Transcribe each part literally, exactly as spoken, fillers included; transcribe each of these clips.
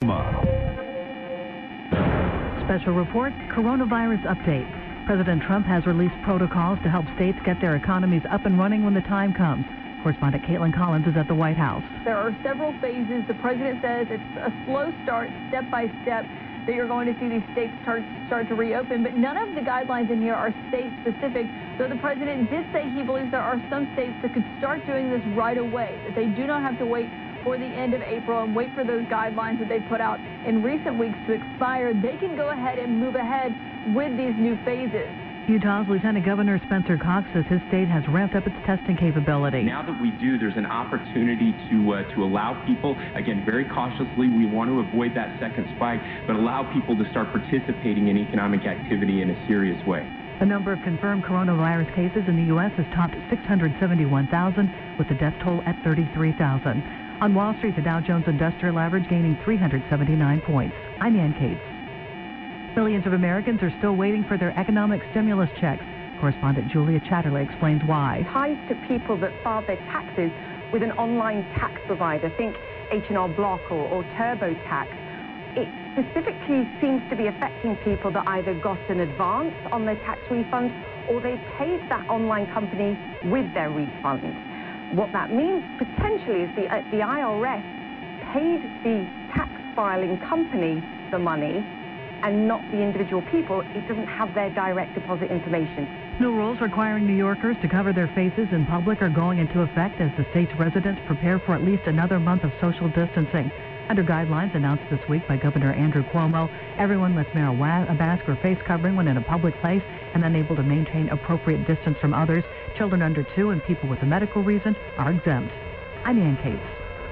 Fatima. Special report, coronavirus update. President Trump has released protocols to help states get their economies up and running when the time comes. Correspondent Caitlin Collins is at the White House. There are several phases. The president says it's a slow start, step by step, that you're going to see these states start, start to reopen. But none of the guidelines in here are state-specific, though the president did say he believes there are some states that could start doing this right away, that they do not have to wait for the end of April and wait for those guidelines that they put out in recent weeks to expire. They can go ahead and move ahead with these new phases. Utah's Lieutenant Governor Spencer Cox says his state has ramped up its testing capability. Now that we do, there's an opportunity to uh, to allow people, again, very cautiously, we want to avoid that second spike, but allow people to start participating in economic activity in a serious way. The number of confirmed coronavirus cases in the U S has topped six hundred seventy-one thousand, with the death toll at thirty-three thousand. On Wall Street, the Dow Jones Industrial Average gaining three hundred seventy-nine points. I'm Ann Cates. Millions of Americans are still waiting for their economic stimulus checks. Correspondent Julia Chatterley explains why. Ties to people that file their taxes with an online tax provider. Think H and R Block or, or TurboTax. It specifically seems to be affecting people that either got an advance on their tax refunds or they paid that online company with their refunds. What that means potentially is the, uh, the I R S paid the tax filing company the money and not the individual people. It doesn't have their direct deposit information. New rules requiring New Yorkers to cover their faces in public are going into effect as the state's residents prepare for at least another month of social distancing. Under guidelines announced this week by Governor Andrew Cuomo, everyone must wear a mask or face covering when in a public place and unable to maintain appropriate distance from others. Children under two and people with a medical reason are exempt. I'm Ann Cates.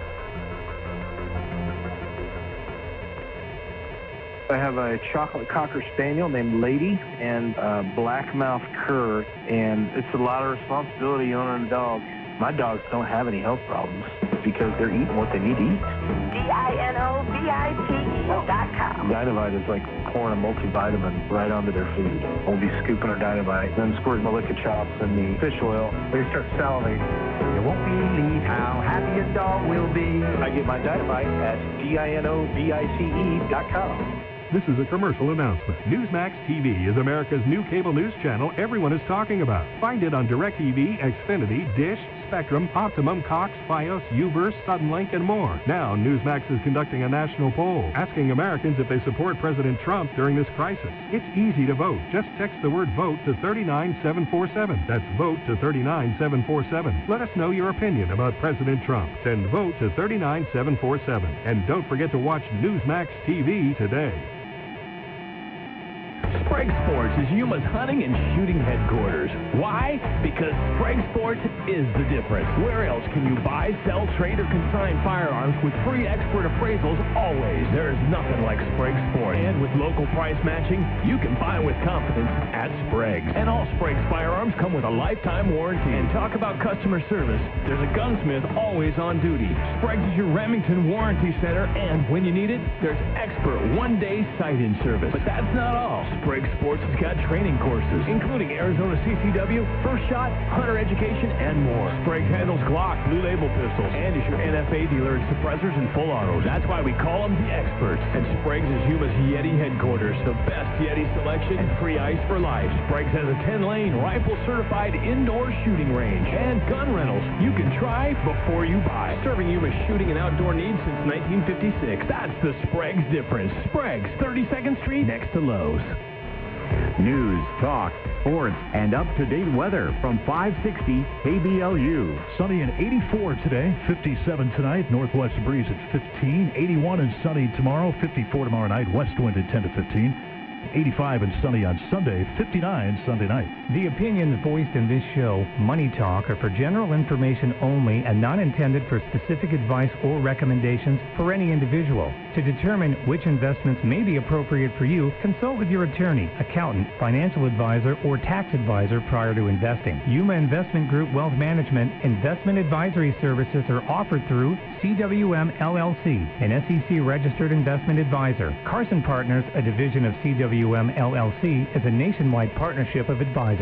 I have a chocolate cocker spaniel named Lady and a black-mouthed cur, and it's a lot of responsibility owning a dog. My dogs don't have any health problems because they're eating what they need to eat. D I N O V I T E dot com. Dynavite is like pouring a multivitamin right onto their food. We'll be scooping our Dynavite, then squirting the liquor chops and the fish oil. They start salivating. You won't believe how happy your dog will be. I get my Dynavite at D I N O V I T E dot com. This is a commercial announcement. Newsmax T V is America's new cable news channel everyone is talking about. Find it on DirecTV, Xfinity, Dish, Spectrum, Optimum, Cox, Fios, Uverse, Suddenlink, and more. Now, Newsmax is conducting a national poll asking Americans if they support President Trump during this crisis. It's easy to vote. Just text the word VOTE to three nine seven four seven. That's VOTE to three nine seven four seven. Let us know your opinion about President Trump. Send VOTE to three nine seven four seven. And don't forget to watch Newsmax T V today. Sprague Sports is Yuma's hunting and shooting headquarters. Why? Because Sprague Sports is the difference. Where else can you buy, sell, trade, or consign firearms with free expert appraisals always? There is nothing like Sprague Sports. And with local price matching, you can buy with confidence at Sprague's. And all Sprague's firearms come with a lifetime warranty. And talk about customer service. There's a gunsmith always on duty. Sprague's is your Remington Warranty Center, and when you need it, there's expert one-day sight-in service. But that's not all. Sprague Sports has got training courses, including Arizona C C W, First Shot, Hunter Education, and more. Sprague handles Glock, Blue Label pistols, and is your N F A dealer in suppressors and full autos. That's why we call them the experts. And Sprague's is Yuma's Yeti headquarters. The best Yeti selection and free ice for life. Sprague's has a ten-lane, rifle-certified indoor shooting range and gun rentals. You can try before you buy. Serving Yuma's shooting and outdoor needs since nineteen fifty-six. That's the Sprague's difference. Sprague's, thirty-second Street, next to Lowe's. News, talk, sports, and up-to-date weather from five sixty K B L U. Sunny and eighty-four today, fifty-seven tonight, northwest breeze at fifteen, eighty-one and sunny tomorrow, fifty-four tomorrow night, west wind at ten to fifteen. eighty-five and sunny on Sunday, fifty-nine Sunday night. The opinions voiced in this show, Money Talk, are for general information only and not intended for specific advice or recommendations for any individual. To determine which investments may be appropriate for you, consult with your attorney, accountant, financial advisor, or tax advisor prior to investing. Yuma Investment Group Wealth Management investment advisory services are offered through C W M L L C, an S E C-registered investment advisor. Carson Partners, a division of C W M L L C, is a nationwide partnership of advisors.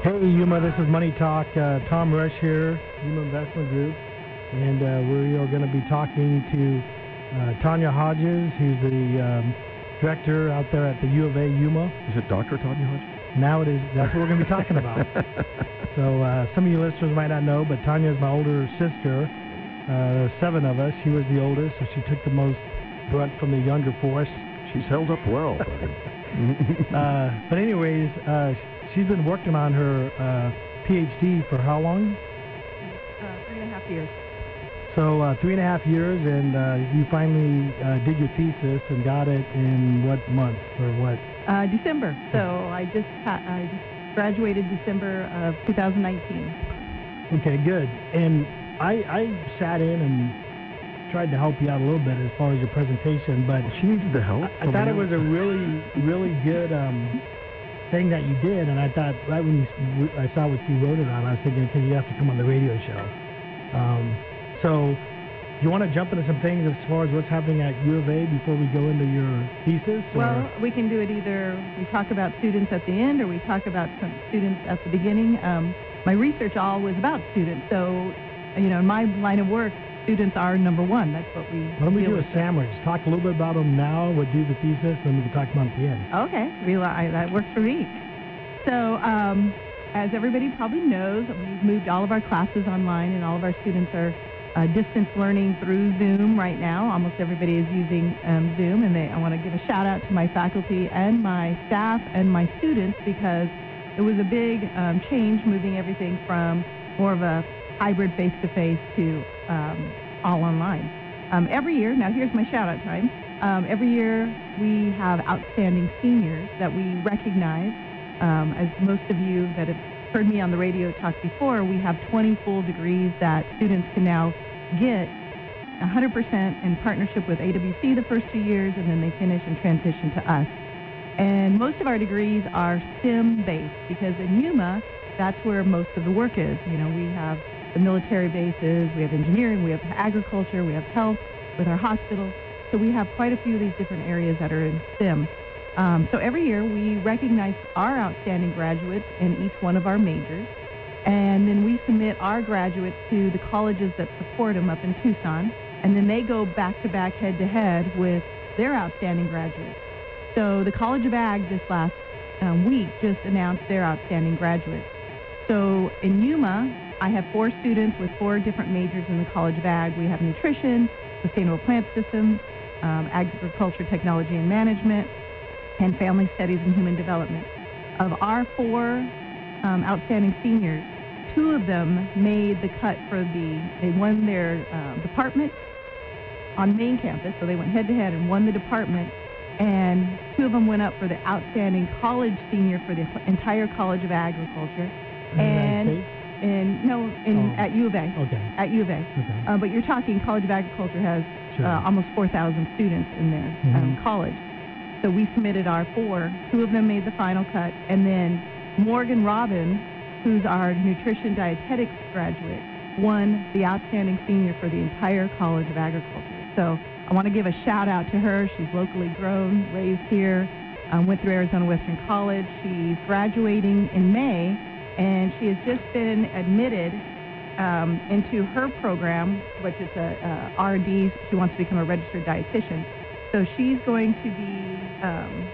Hey, Yuma, this is Money Talk. Uh, Tom Rush here, Yuma Investment Group. And uh, we are going to be talking to uh, Tanya Hodges, who's the um, director out there at the U of A Yuma. Is it Doctor Tanya Hodges? Now it is. That's what we're going to be talking about. So uh, some of you listeners might not know, but Tanya is my older sister. Uh, seven of us. She was the oldest, so she took the most brunt from the younger force. She's held up well. uh, but anyways, uh, she's been working on her uh, P H D for how long? Uh, three and a half years. So uh, three and a half years, and uh, you finally uh, did your thesis and got it in what month or what? Uh, December. So I just ha- I just graduated December of two thousand nineteen. Okay, good. And I, I sat in and tried to help you out a little bit as far as your presentation, but she needed the help. I, I thought it was a really, really good um, thing that you did, and I thought right when you, I saw what you wrote it on, I was thinking, okay, you have to come on the radio show. Um, so, you want to jump into some things as far as what's happening at U of A before we go into your thesis? Well, we can do it either we talk about students at the end or we talk about some students at the beginning. Um, my research all was about students, so, you know, in my line of work, students are number one. That's what we Why don't we deal do a with. sandwich? Talk a little bit about them now, we'll do the thesis, and we can talk about them at the end. Okay, Real- I, that works for me. So, um, as everybody probably knows, we've moved all of our classes online, and all of our students are uh, distance learning through Zoom right now. Almost everybody is using um, Zoom, and they, I want to give a shout out to my faculty and my staff and my students because it was a big um, change moving everything from more of a hybrid face-to-face to um, all online. Um, every year, now here's my shout-out time, um, every year we have outstanding seniors that we recognize. Um, as most of you that have heard me on the radio talk before, we have twenty full degrees that students can now get one hundred percent in partnership with A W C the first two years, and then they finish and transition to us. And most of our degrees are STEM-based because in Yuma, that's where most of the work is. You know, we have the military bases, we have engineering, we have agriculture, we have health with our hospitals. So we have quite a few of these different areas that are in STEM. Um, so every year we recognize our outstanding graduates in each one of our majors, and then we submit our graduates to the colleges that support them up in Tucson, and then they go back-to-back, head-to-head with their outstanding graduates. So the College of Ag this last um, week just announced their outstanding graduates. So in Yuma, I have four students with four different majors in the College of Ag. We have nutrition, sustainable plant systems, um, agriculture technology and management, and family studies and human development. Of our four um, outstanding seniors, two of them made the cut for the, they won their uh, department on main campus, so they went head-to-head and won the department, and two of them went up for the outstanding college senior for the entire College of Agriculture. In the and United States? in no, in Oh. at U of A. Okay. At U of A. Okay. Uh, but you're talking College of Agriculture has Sure. uh, almost four thousand students in their um, Mhm. college. So we submitted our four. Two of them made the final cut, and then Morgan Robbins, who's our nutrition dietetics graduate, won the outstanding senior for the entire College of Agriculture. So I want to give a shout out to her. She's locally grown, raised here, um, went through Arizona Western College. She's graduating in May, and she has just been admitted um, into her program, which is a, a R and D. She wants to become a registered dietitian. So she's going to be um,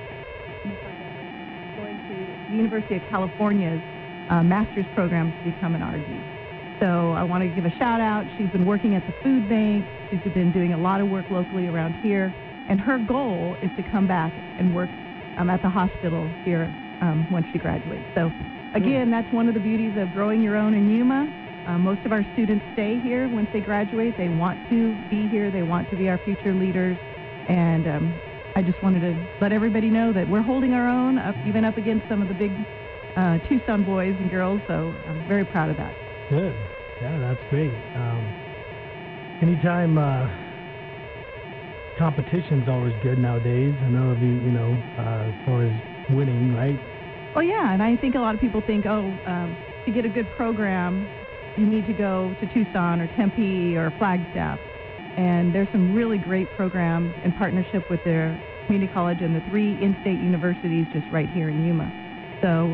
going to the University of California's uh, master's program to become an R D. So I want to give a shout out. She's been working at the food bank. She's been doing a lot of work locally around here. And her goal is to come back and work um, at the hospital here um, once she graduates. So again, that's one of the beauties of growing your own in Yuma. Uh, most of our students stay here once they graduate. They want to be here. They want to be our future leaders. And um, I just wanted to let everybody know that we're holding our own, up, even up against some of the big uh, Tucson boys and girls. So I'm very proud of that. Good. Yeah, that's great. Um, anytime uh, competition's always good nowadays. I know if you, you know, uh, as far as winning, right? Oh, yeah, and I think a lot of people think, oh, um, to get a good program, you need to go to Tucson or Tempe or Flagstaff. And there's some really great programs in partnership with their community college and the three in-state universities just right here in Yuma. So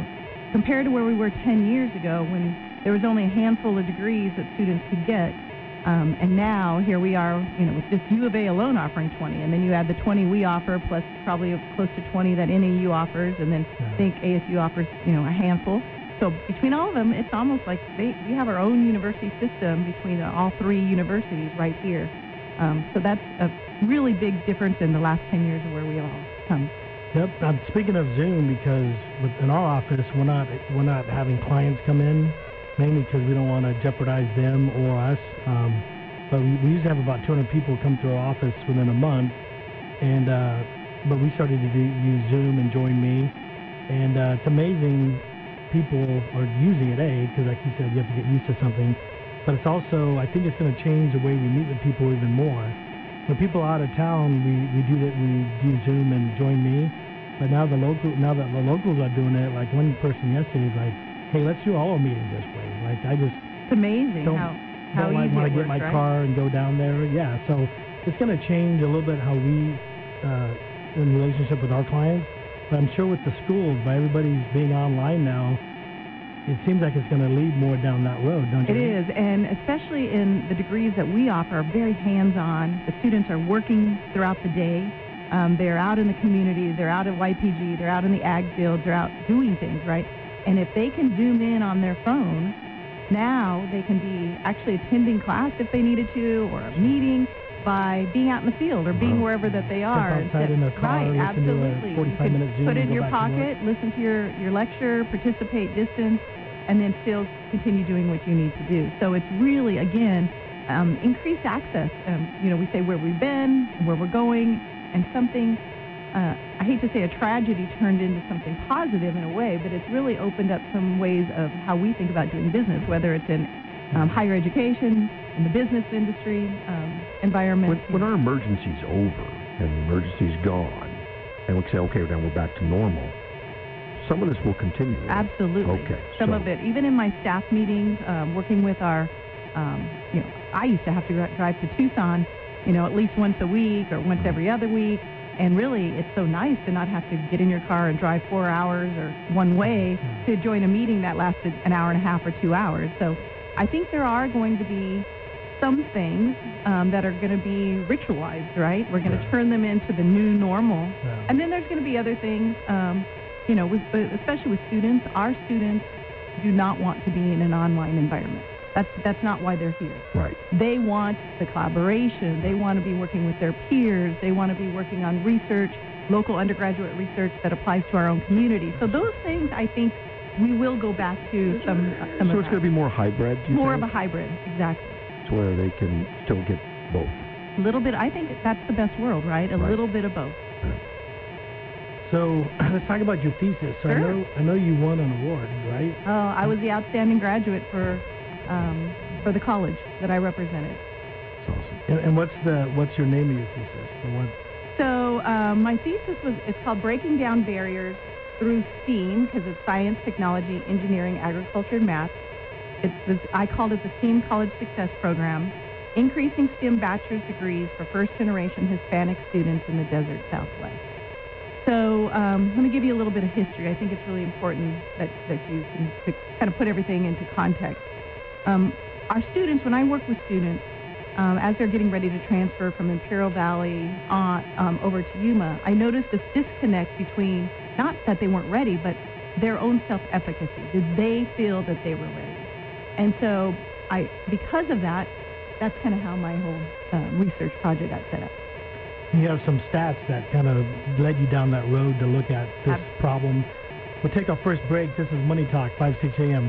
compared to where we were ten years ago when there was only a handful of degrees that students could get. Um, and now here we are, you know, with just U of A alone offering twenty, and then you add the twenty we offer plus probably close to twenty that N A U offers, and then I think A S U offers, you know, a handful. So between all of them, it's almost like they, we have our own university system between all three universities right here. Um, so that's a really big difference in the last ten years of where we have all come. Yep. I'm speaking of Zoom because with, in our office we're not we're not having clients come in, mainly because we don't want to jeopardize them or us. Um, but we, we used to have about two hundred people come to our office within a month, and uh, but we started to do, use Zoom and Join Me, and uh, it's amazing. People are using it, A, because like you said, you have to get used to something, but it's also, I think it's going to change the way we meet with people even more. When people are out of town, we, we do that, we do Zoom and Join Me, but now the local, now that the locals are doing it, like one person yesterday is like, hey, let's do all our meetings this way. Like I just, it's amazing don't, how how don't like easy want to it get works, my right? car and go down there. Yeah, so it's going to change a little bit how we, uh, in relationship with our clients. But I'm sure with the schools, by everybody's being online now, it seems like it's going to lead more down that road, don't you? It is, and especially in the degrees that we offer are very hands-on. The students are working throughout the day. Um, they're out in the community. They're out at Y P G. They're out in the ag field. They're out doing things, right? And if they can zoom in on their phone, now they can be actually attending class if they needed to, or a meeting, by being out in the field or being wherever that they are. Jump outside in a car, right, listen to a absolutely. forty-five you minute can Zoom put it and in go your back to pocket, listen to your, your lecture, participate distance, and then still continue doing what you need to do. So it's really, again, um, increased access. Um, you know, we say where we've been, where we're going, and something, uh, I hate to say a tragedy turned into something positive in a way, but it's really opened up some ways of how we think about doing business, whether it's in um, higher education, in the business industry, um, environment. When, when our emergency's over and the emergency's gone, and we say, okay, then we're back to normal, some of this will continue. Right? Absolutely. Okay. Some so. of it. Even in my staff meetings, um, working with our, um, you know, I used to have to drive to Tucson, you know, at least once a week or once every other week. And really, it's so nice to not have to get in your car and drive four hours or one way to join a meeting that lasted an hour and a half or two hours. So I think there are going to be some things um, that are going to be ritualized, right? We're going to turn them into the new normal. Yeah. And then there's going to be other things, um, you know, with, especially with students. Our students do not want to be in an online environment. That's that's not why they're here. Right. They want the collaboration. They want to be working with their peers. They want to be working on research, local undergraduate research that applies to our own community. So those things, I think, we will go back to some, uh, some So of it's going to be more hybrid, do you More think? of a hybrid, exactly. To where they can still get both. A little bit, I think that's the best world, right? A Right. little bit of both. So let's talk about your thesis. So I Sure. know I know you won an award, right? Oh, I was the outstanding graduate for um, for the college that I represented. That's awesome. And, and what's the what's your name of your thesis? The one. So um, my thesis was, it's called Breaking Down Barriers Through STEAM, because it's science, technology, engineering, agriculture, and math. It's this, I called it the STEAM College Success Program, increasing STEM bachelor's degrees for first-generation Hispanic students in the desert Southwest. So um, let me give you a little bit of history. I think it's really important that, that you can to kind of put everything into context. Um, our students, when I work with students, um, as they're getting ready to transfer from Imperial Valley on, um, over to Yuma, I noticed this disconnect between, not that they weren't ready, but their own self-efficacy. Did they feel that they were ready? And so, I, because of that, that's kind of how my whole uh, research project got set up. You have some stats that kind of led you down that road to look at this Ab- problem. We'll take our first break. This is Money Talk, five six a.m.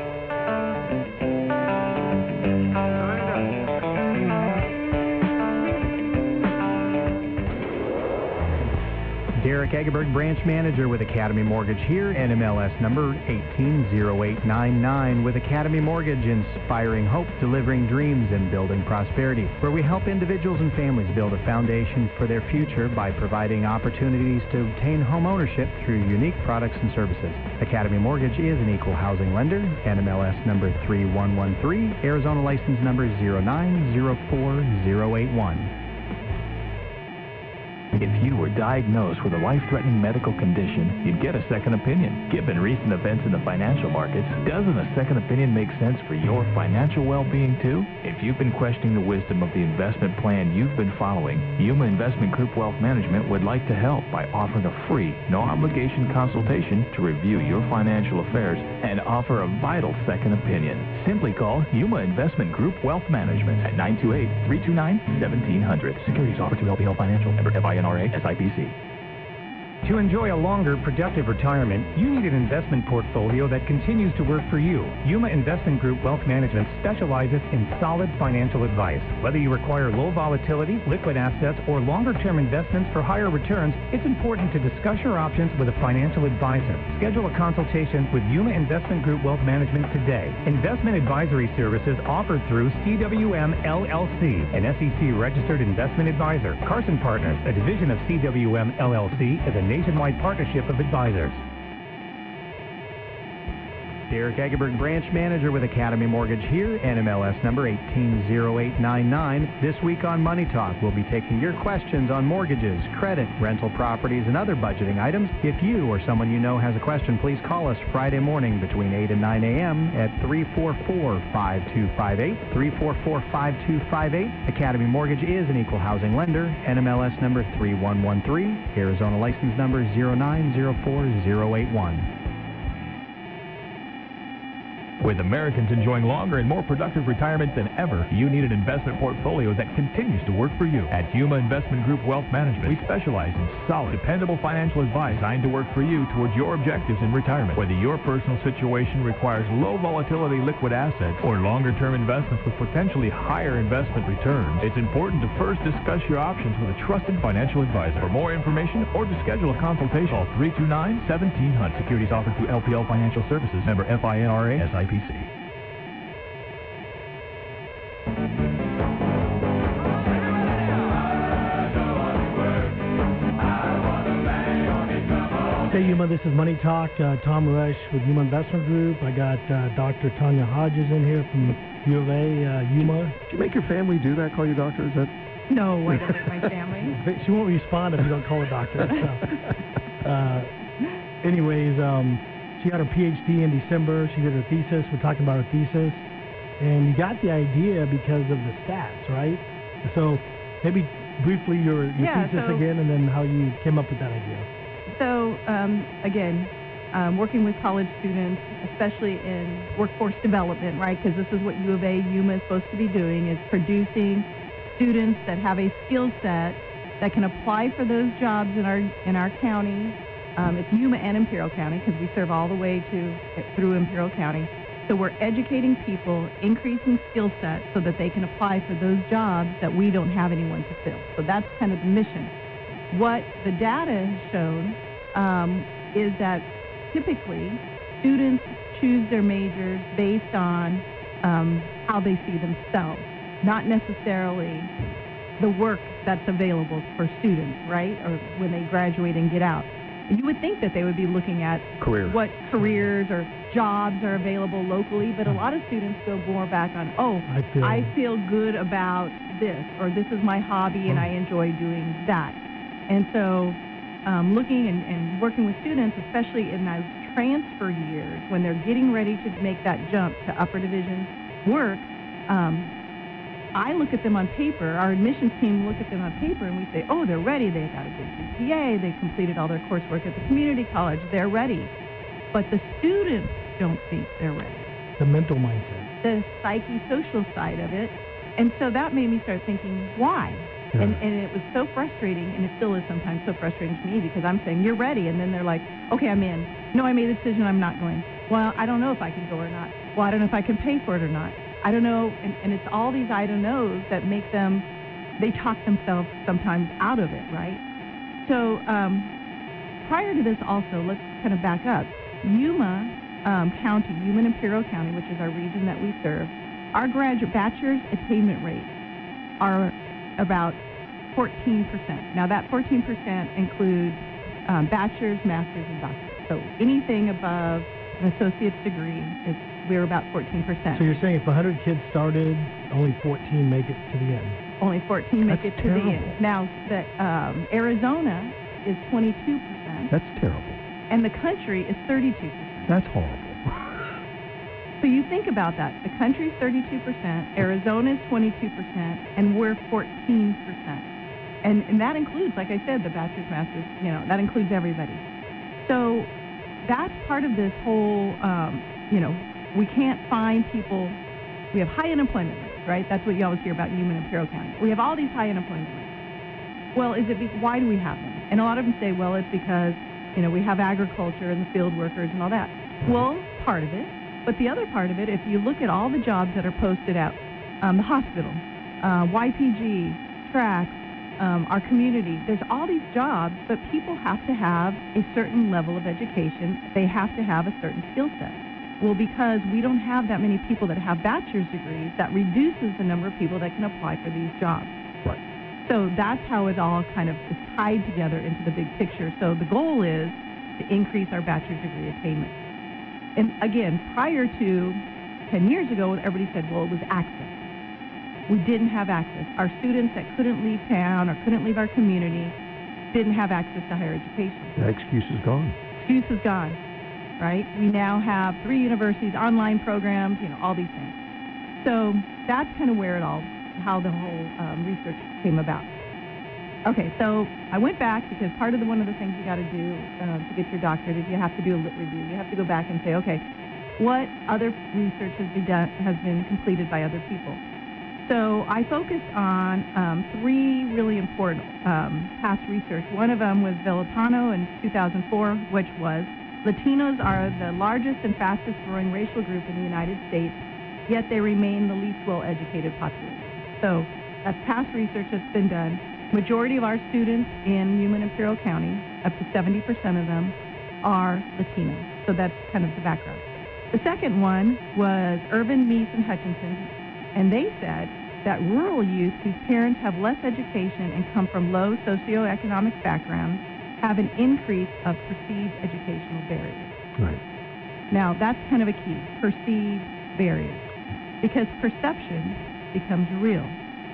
Derek Egeberg, branch manager with Academy Mortgage here, N M L S number eighteen zero eight nine nine with Academy Mortgage, inspiring hope, delivering dreams, and building prosperity, where we help individuals and families build a foundation for their future by providing opportunities to obtain home ownership through unique products and services. Academy Mortgage is an equal housing lender, N M L S number three one one three, Arizona license number zero nine zero four zero eight one. If you were diagnosed with a life-threatening medical condition, you'd get a second opinion. Given recent events in the financial markets, doesn't a second opinion make sense for your financial well-being too? If you've been questioning the wisdom of the investment plan you've been following, Yuma Investment Group Wealth Management would like to help by offering a free, no-obligation consultation to review your financial affairs and offer a vital second opinion. Simply call Yuma Investment Group Wealth Management at nine two eight, three two nine, one seven zero zero. Securities offered through L P L Financial, member F I N R A, S I P C. To enjoy a longer, productive retirement, you need an investment portfolio that continues to work for you. Yuma Investment Group Wealth Management specializes in solid financial advice. Whether you require low volatility, liquid assets, or longer-term investments for higher returns, it's important to discuss your options with a financial advisor. Schedule a consultation with Yuma Investment Group Wealth Management today. Investment advisory services offered through C W M L L C, an S E C-registered investment advisor. Carson Partners, a division of C W M L L C, is a nationwide partnership of advisors. Derek Egerberg, branch manager with Academy Mortgage here, N M L S number one eight zero eight nine nine. This week on Money Talk, we'll be taking your questions on mortgages, credit, rental properties, and other budgeting items. If you or someone you know has a question, please call us Friday morning between eight and nine a.m. at three four four, five two five eight, three four four, five two five eight. Academy Mortgage is an equal housing lender, N M L S number three one one three, Arizona license number zero nine zero four zero eight one. With Americans enjoying longer and more productive retirement than ever, you need an investment portfolio that continues to work for you. At Yuma Investment Group Wealth Management, we specialize in solid, dependable financial advice designed to work for you towards your objectives in retirement. Whether your personal situation requires low volatility liquid assets or longer-term investments with potentially higher investment returns, it's important to first discuss your options with a trusted financial advisor. For more information or to schedule a consultation, call three two nine, one seven zero zero. Securities offered through L P L Financial Services, member F I N R A, S I P C. Hey Yuma, this is Money Talk. Uh, Tom Rush with Yuma Investment Group. I got uh, Doctor Tanya Hodges in here from U of A, uh, Yuma. Did you make your family do that, call you doctor? Is that... No, I don't make my family. She won't respond if you don't call her doctor. So. Uh, anyways, um, she got her P H D in December. She did her thesis. We're talking about her thesis. And you got the idea because of the stats, right? So maybe briefly your, your yeah, thesis so, again and then how you came up with that idea. So, um, again, um, working with college students, especially in workforce development, right? Because this is what U of A, Yuma is supposed to be doing, is producing students that have a skill set that can apply for those jobs in our in our county. Um, it's Yuma and Imperial County because we serve all the way to through Imperial County. So we're educating people, increasing skill sets so that they can apply for those jobs that we don't have anyone to fill. So that's kind of the mission. What the data has shown um, is that typically students choose their majors based on um, how they see themselves, not necessarily the work that's available for students, right, or when they graduate and get out. You would think that they would be looking at Career. what careers or jobs are available locally, but a lot of students go more back on, oh, I feel, I feel good about this, or this is my hobby and I enjoy doing that. And so um, looking and, and working with students, especially in those transfer years, when they're getting ready to make that jump to upper division work, um, I look at them on paper, our admissions team look at them on paper, and we say, oh, they're ready. They got a good G P A. They completed all their coursework at the community college. They're ready. But the students don't think they're ready. The mental mindset. The psyche-social side of it. And so that made me start thinking, why? Yeah. And, and it was so frustrating, and it still is sometimes so frustrating to me because I'm saying, you're ready. And then they're like, okay, I'm in. No, I made a decision. I'm not going. Well, I don't know if I can go or not. Well, I don't know if I can pay for it or not. I don't know, and, and it's all these I don't knows that make them, they talk themselves sometimes out of it, right? So um, prior to this also, let's kind of back up. Yuma um, County, Yuma and Imperial County, which is our region that we serve, our graduate bachelor's attainment rates are about fourteen percent. Now that fourteen percent includes um, bachelor's, master's, and doctorate. So anything above an associate's degree is we're about fourteen percent. So you're saying if one hundred kids started, only fourteen make it to the end? Only fourteen make That's it to terrible. the end. Now, the, um, Arizona is twenty-two percent. That's terrible. And the country is thirty-two percent. That's horrible. So you think about that. The country's thirty-two percent, Arizona's twenty-two percent, and we're fourteen percent. And, and that includes, like I said, the bachelor's, master's, you know, that includes everybody. So that's part of this whole, um, you know, we can't find people. We have high unemployment rates, right? That's what you always hear about Yuma and Imperial County. We have all these high unemployment rates. Well, is it be, why do we have them? And a lot of them say, well, it's because, you know, we have agriculture and the field workers and all that. Well, part of it. But the other part of it, if you look at all the jobs that are posted out, um, the hospital, uh, Y P G, track, um, our community, there's all these jobs, but people have to have a certain level of education. They have to have a certain skill set. Well, because we don't have that many people that have bachelor's degrees, that reduces the number of people that can apply for these jobs. Right. So that's how it all kind of is tied together into the big picture. So the goal is to increase our bachelor's degree attainment. And again, prior to ten years ago, everybody said, well, it was access. We didn't have access. Our students that couldn't leave town or couldn't leave our community didn't have access to higher education. That excuse is gone. Excuse is gone, right? We now have three universities, online programs, you know, all these things. So that's kind of where it all, how the whole um, research came about. Okay, so I went back because part of the one of the things you got to do uh, to get your doctorate is you have to do a lit review. You have to go back and say, okay, what other research has been done, has been completed by other people? So I focused on um, three really important um, past research. One of them was Villatano in two thousand four, which was Latinos are the largest and fastest growing racial group in the United States, yet they remain the least well-educated population. So that's past research that's been done. Majority of our students in Yuma and Imperial County, up to seventy percent of them, are Latino. So that's kind of the background. The second one was Irvin, Meese, and Hutchinson, and they said that rural youth whose parents have less education and come from low socioeconomic backgrounds have an increase of perceived educational barriers. Right. Now, that's kind of a key, perceived barriers, because perception becomes real.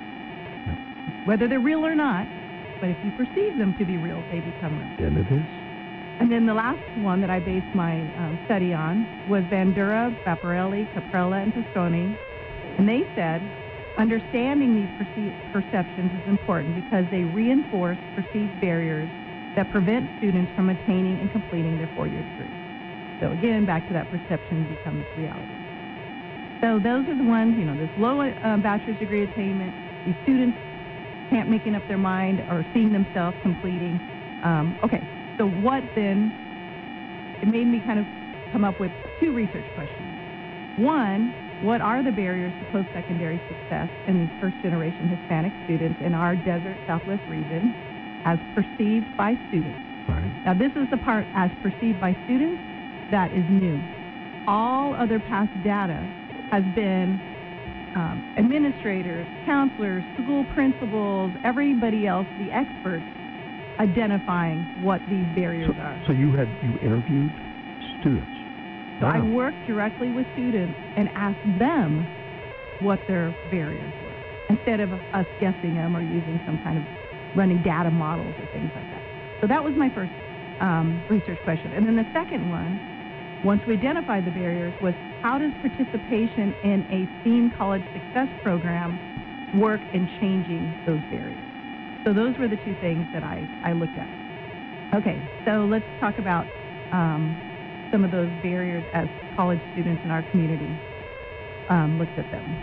Whether they're real or not, but if you perceive them to be real, they become real. And it is. And then the last one that I based my um, study on was Bandura, Vaparelli, Caprella, and Pistone. And they said understanding these perce- perceptions is important because they reinforce perceived barriers that prevent students from attaining and completing their four-year degree. So again, back to that perception becomes reality. So those are the ones, you know, this low uh, bachelor's degree attainment, these students can't making up their mind or seeing themselves completing. Um, okay, so what then, it made me kind of come up with two research questions. One, what are the barriers to post-secondary success in these first-generation Hispanic students in our desert Southwest region as perceived by students? Right. Now, this is the part as perceived by students that is new. All other past data has been um, administrators, counselors, school principals, everybody else, the experts, identifying what these barriers so, are. So you had you interviewed students. So wow. I worked directly with students and asked them what their barriers were, instead of us guessing them or using some kind of running data models or things like that. So that was my first um, research question. And then the second one, once we identified the barriers, was how does participation in a STEAM college success program work in changing those barriers? So those were the two things that I, I looked at. Okay, so let's talk about um, some of those barriers as college students in our community um, looked at them.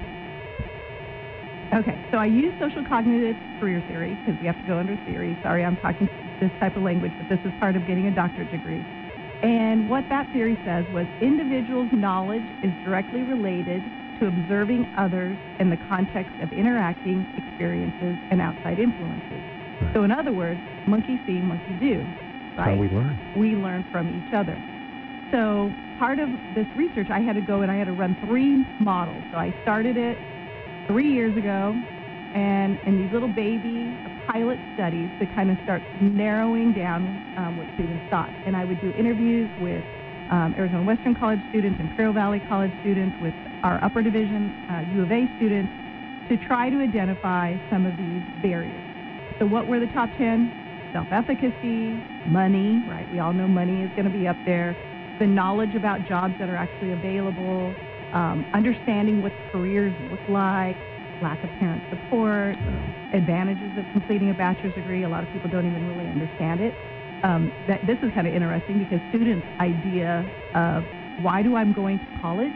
Okay, so I use social cognitive career theory because we have to go under theory. Sorry, I'm talking this type of language, but this is part of getting a doctorate degree. And what that theory says was individuals' knowledge is directly related to observing others in the context of interacting experiences and outside influences. Right. So in other words, monkey see, monkey do. Right? How we learn. We learn from each other. So part of this research, I had to go and I had to run three models. So I started it three years ago, and in these little baby pilot studies to kind of start narrowing down um, what students thought. And I would do interviews with um, Arizona Western College students, Imperial Valley College students, with our upper division, uh, U of A students, to try to identify some of these barriers. So what were the top ten? Self-efficacy, money, right? We all know money is going to be up there. The knowledge about jobs that are actually available, um, understanding what careers look like, lack of parent support, advantages of completing a bachelor's degree. A lot of people don't even really understand it. Um, that this is kind of interesting because students' idea of why do I'm going to college?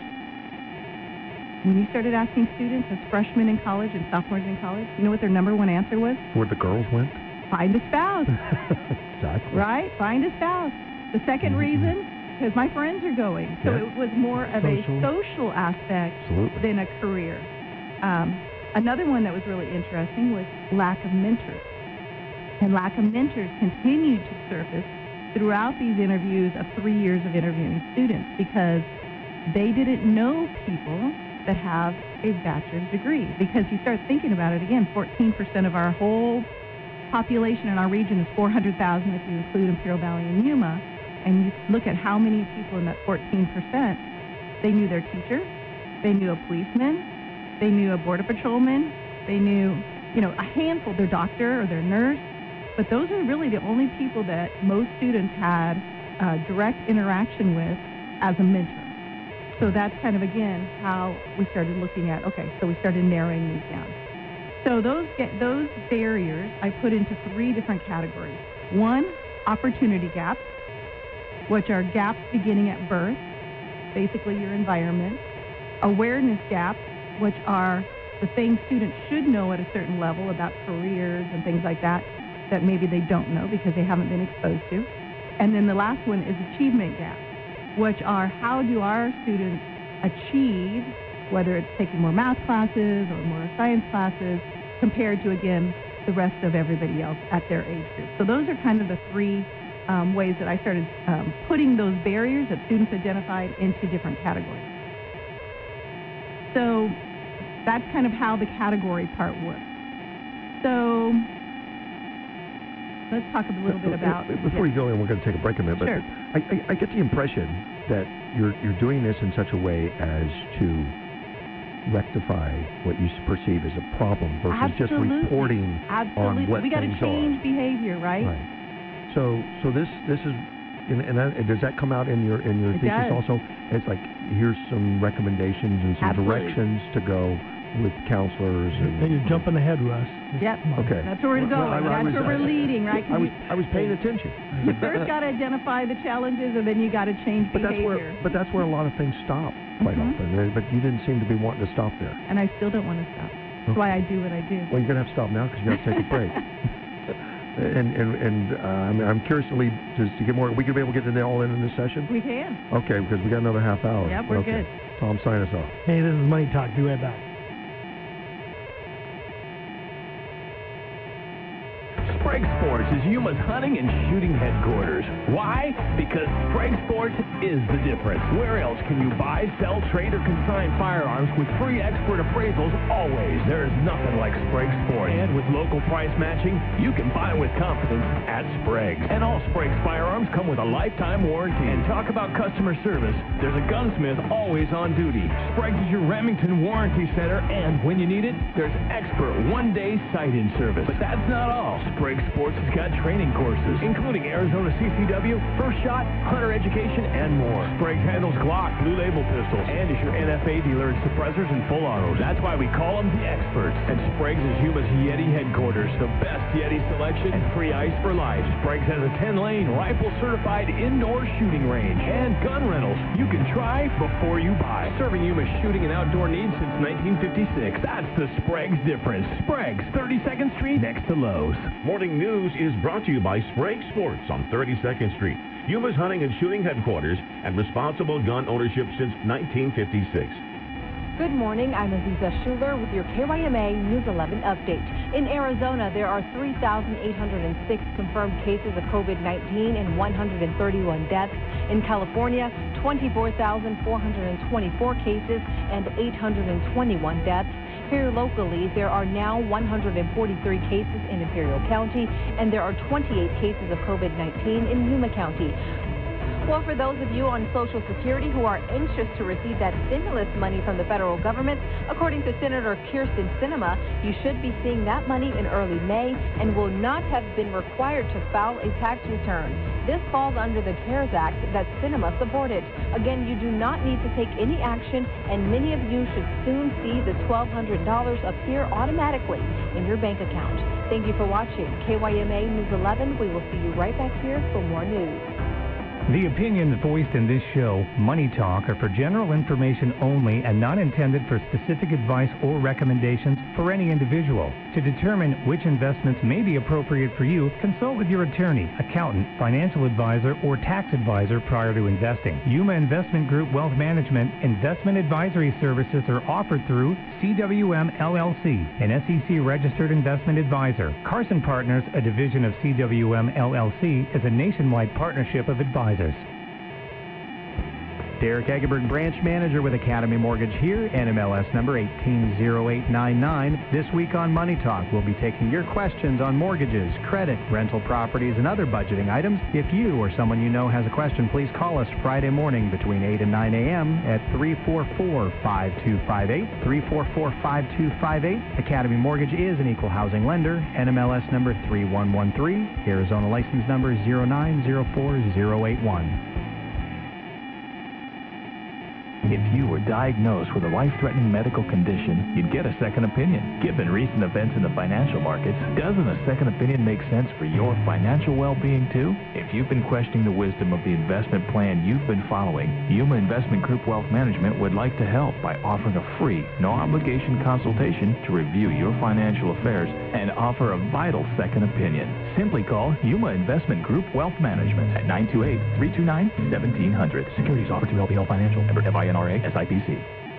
When you started asking students as freshmen in college and sophomores in college, you know what their number one answer was? Where the girls went? Find a spouse. Exactly. Right? Find a spouse. The second mm-hmm. reason, because my friends are going. So yeah. it was more of social. a social aspect Absolutely. than a career. Um, another one that was really interesting was lack of mentors. And lack of mentors continued to surface throughout these interviews of three years of interviewing students because they didn't know people that have a bachelor's degree. Because you start thinking about it again, fourteen percent of our whole population in our region is four hundred thousand if you include Imperial Valley and Yuma. And you look at how many people in that fourteen percent, they knew their teacher, they knew a policeman, they knew a border patrolman, they knew, you know, a handful, their doctor or their nurse. But those are really the only people that most students had uh, direct interaction with as a mentor. So that's kind of, again, how we started looking at, okay, so we started narrowing these down. So those get, those barriers I put into three different categories. One, opportunity gaps, which are gaps beginning at birth, basically your environment. Awareness gaps, which are the things students should know at a certain level about careers and things like that, that maybe they don't know because they haven't been exposed to. And then the last one is achievement gaps, which are how do our students achieve, whether it's taking more math classes or more science classes, compared to, again, the rest of everybody else at their age group. So those are kind of the three um, ways that I started um, putting those barriers that students identified into different categories. So that's kind of how the category part works. So let's talk a little bit about... Before yeah. you go in, we're going to take a break in a minute, but sure. I, I, I get the impression that you're, you're doing this in such a way as to rectify what you perceive as a problem versus Absolutely. just reporting Absolutely. on what we got to things change are. behavior, right? Right. So, so this this is, and, and that, does that come out in your in your it thesis does. also? It's like here's some recommendations and some Absolutely. directions to go with counselors. And, and you're jumping ahead, Russ. Yep. Okay. That's where we're going. Well, I, I That's was, where we're leading, right? I was I was paying attention. You first got to identify the challenges, and then you got to change but behavior. That's where, but that's where a lot of things stop quite mm-hmm. often. But you didn't seem to be wanting to stop there. And I still don't want to stop. That's okay. why I do what I do. Well, you're going to have to stop now because you got to take a break. and and and uh, I'm, I'm curious to lead to, to get more. We could be able to get it all in in this session. We can. Okay, because we got another half hour. Yep, we're okay. good. Tom, sign us off. Hey, this is Money Talk. Be right back. Sprague Sports is Yuma's hunting and shooting headquarters. Why? Because Sprague Sports is the difference. Where else can you buy, sell, trade, or consign firearms with free expert appraisals always? There is nothing like Sprague Sports. And with local price matching, you can buy with confidence at Sprague's. And all Sprague's firearms come with a lifetime warranty. And talk about customer service. There's a gunsmith always on duty. Sprague's is your Remington Warranty Center, and when you need it, there's expert one-day sight-in service. But that's not all. Sprague Sports has got training courses, including Arizona C C W, First Shot, Hunter Education, and more. Sprague handles Glock, Blue Label pistols, and is your N F A dealer in suppressors and full autos. That's why we call them the experts. And Sprague's is Yuma's Yeti headquarters, the best Yeti selection and free ice for life. Sprague's has a ten-lane, rifle-certified indoor shooting range and gun rentals. You can try before you buy. Serving Yuma's shooting and outdoor needs since nineteen fifty-six. That's the Sprague's difference. Sprague's, thirty-second Street, next to Lowe's. Morning News is brought to you by Sprague Sports on thirty-second Street, Yuma's hunting and shooting headquarters and responsible gun ownership since nineteen fifty-six. Good morning, I'm Aziza Schuler with your K Y M A News eleven update. In Arizona, there are three thousand eight hundred six confirmed cases of COVID nineteen and one hundred thirty-one deaths. In California, twenty-four thousand four hundred twenty-four cases and eight hundred twenty-one deaths. Here locally, there are now one hundred forty-three cases in Imperial County, and there are twenty-eight cases of COVID nineteen in Yuma County. Well, for those of you on Social Security who are anxious to receive that stimulus money from the federal government, according to Senator Kyrsten Sinema, you should be seeing that money in early May and will not have been required to file a tax return. This falls under the CARES Act that Sinema supported. Again, you do not need to take any action, and many of you should soon see the twelve hundred dollars appear automatically in your bank account. Thank you for watching K Y M A News eleven. We will see you right back here for more news. The opinions voiced in this show, Money Talk, are for general information only and not intended for specific advice or recommendations for any individual. To determine which investments may be appropriate for you, consult with your attorney, accountant, financial advisor, or tax advisor prior to investing. Yuma Investment Group Wealth Management investment advisory services are offered through C W M L L C, an S E C-registered investment advisor. Carson Partners, a division of C W M L L C, is a nationwide partnership of advisors. Derek Egeberg, branch manager with Academy Mortgage here, N M L S number one eight zero eight nine nine. This week on Money Talk, we'll be taking your questions on mortgages, credit, rental properties, and other budgeting items. If you or someone you know has a question, please call us Friday morning between eight and nine a.m. at three four four, five two five eight, three four four, five two five eight. Academy Mortgage is an equal housing lender, N M L S number three one one three, Arizona license number zero nine zero four zero eight one. If you were diagnosed with a life-threatening medical condition, you'd get a second opinion. Given recent events in the financial markets, doesn't a second opinion make sense for your financial well-being too? If you've been questioning the wisdom of the investment plan you've been following, Yuma Investment Group Wealth Management would like to help by offering a free, no-obligation consultation to review your financial affairs and offer a vital second opinion. Simply call Yuma Investment Group Wealth Management at nine two eight, three two nine, one seven zero zero. Securities offered through L P L Financial, member F I N R A, S I P C.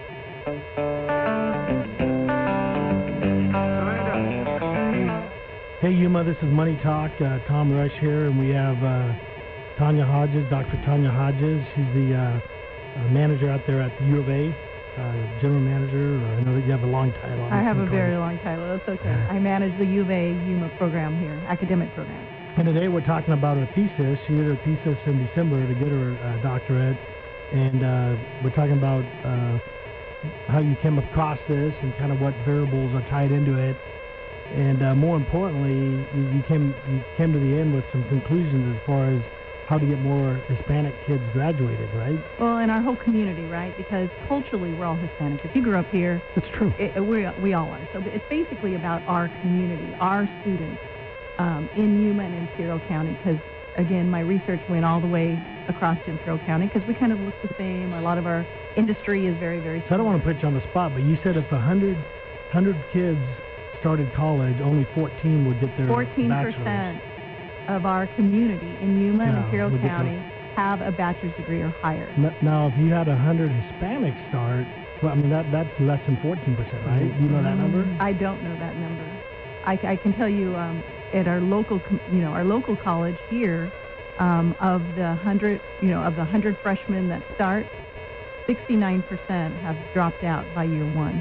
Hey Yuma, this is Money Talk. Uh, Tom Rush here, and we have uh, Tanya Hodges, Doctor Tanya Hodges. She's the uh, uh, manager out there at the U of A, uh, general manager. Or I know that you have a long title. I have a very long title. That's okay. I manage the U of A Yuma program here, academic program. And today we're talking about her thesis. She did her thesis in December to get her uh, doctorate. And uh, we're talking about uh, how you came across this and kind of what variables are tied into it. And uh, more importantly, you, you came you came to the end with some conclusions as far as how to get more Hispanic kids graduated, right? Well, in our whole community, right? Because culturally, we're all Hispanic. If you grew up here, it's true. It, we we all are. So it's basically about our community, our students um, in Yuma and Imperial County. Because again, my research went all the way across to Imperial County because we kind of look the same. A lot of our industry is very, very similar. So I don't want to put you on the spot, but you said if one hundred, one hundred kids started college, only fourteen would get their fourteen percent of our community in Yuma and no, Imperial County have a bachelor's degree or higher. Now, if you had one hundred Hispanics start, well, I mean, that that's less than fourteen percent, right? Do you know that number? I don't know that number. I, I can tell you um, at our local, you know, our local college here, um, of the hundred, you know, of the hundred freshmen that start, sixty-nine percent have dropped out by year one.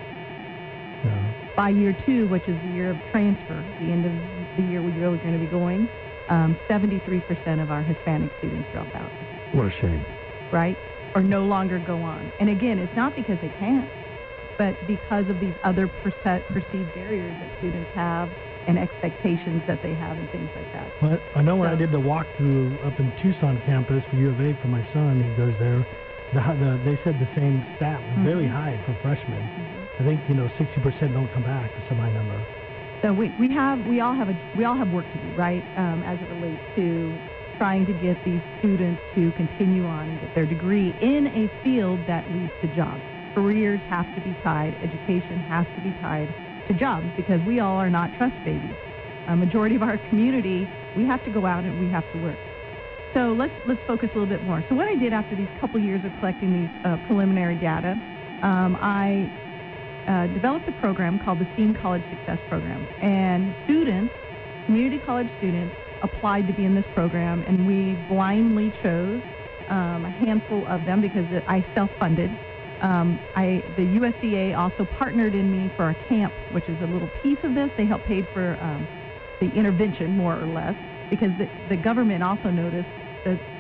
Yeah. By year two, which is the year of transfer, the end of the year we're really going to be going, um, seventy-three percent of our Hispanic students drop out. What a shame. Right? Or no longer go on. And again, it's not because they can't, but because of these other perce- perceived barriers that students have and expectations that they have and things like that. But I know when so, I did the walkthrough up in Tucson campus for U of A for my son, he goes there, the, the, they said the same stat was mm-hmm. very high for freshmen. Mm-hmm. I think, you know, sixty percent don't come back, or some high number. So we, we have we all have a we all have work to do, right? Um, as it relates to trying to get these students to continue on and get their degree in a field that leads to jobs. Careers have to be tied, education has to be tied to jobs because we all are not trust babies. A majority of our community, we have to go out and we have to work. So let's let's focus a little bit more. So what I did after these couple years of collecting these uh, preliminary data, um, I Uh, developed a program called the STEAM College Success Program. And students, community college students, applied to be in this program, and we blindly chose um, a handful of them because I self-funded. Um, I, the U S D A also partnered in me for a camp, which is a little piece of this. They helped pay for um, the intervention, more or less, because the, the government also noticed that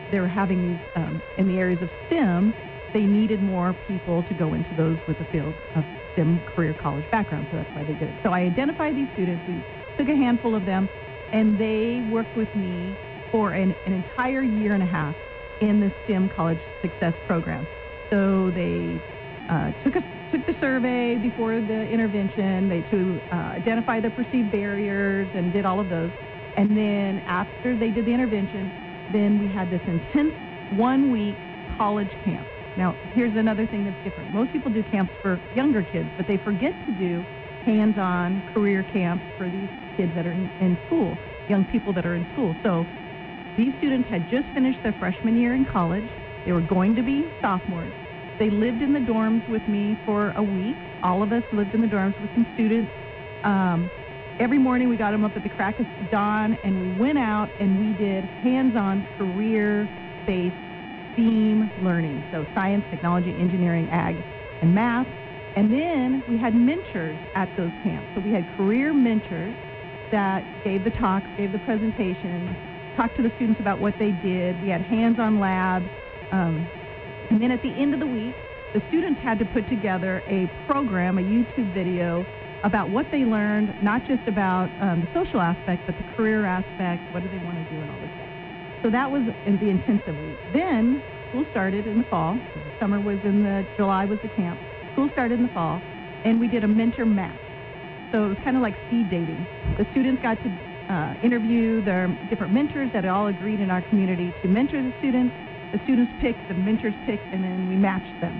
they were having these, um, in the areas of STEM, they needed more people to go into those with a field of STEM career college background, so that's why they did it. So I identified these students. We took a handful of them, and they worked with me for an, an entire year and a half in the STEM College Success Program. So they uh, took, a, took the survey before the intervention. They to uh, identify the perceived barriers and did all of those. And then after they did the intervention, then we had this intense one-week college camp. Now, here's another thing that's different. Most people do camps for younger kids, but they forget to do hands-on career camps for these kids that are in, in school, young people that are in school. So these students had just finished their freshman year in college. They were going to be sophomores. They lived in the dorms with me for a week. All of us lived in the dorms with some students. Um, every morning we got them up at the crack of dawn, and we went out and we did hands-on career-based STEAM learning, so science, technology, engineering, ag, and math. And then we had mentors at those camps. So we had career mentors that gave the talks, gave the presentations, talked to the students about what they did. We had hands-on labs. Um, and then at the end of the week, the students had to put together a program, a YouTube video, about what they learned, not just about um, the social aspect, but the career aspect, what do they want to do and all this stuff. So that was in the intensive week. Then school started in the fall. The summer was in the, July was the camp. School started in the fall, and we did a mentor match. So it was kind of like speed dating. The students got to uh, interview their different mentors that had all agreed in our community to mentor the students. The students picked, the mentors picked, and then we matched them.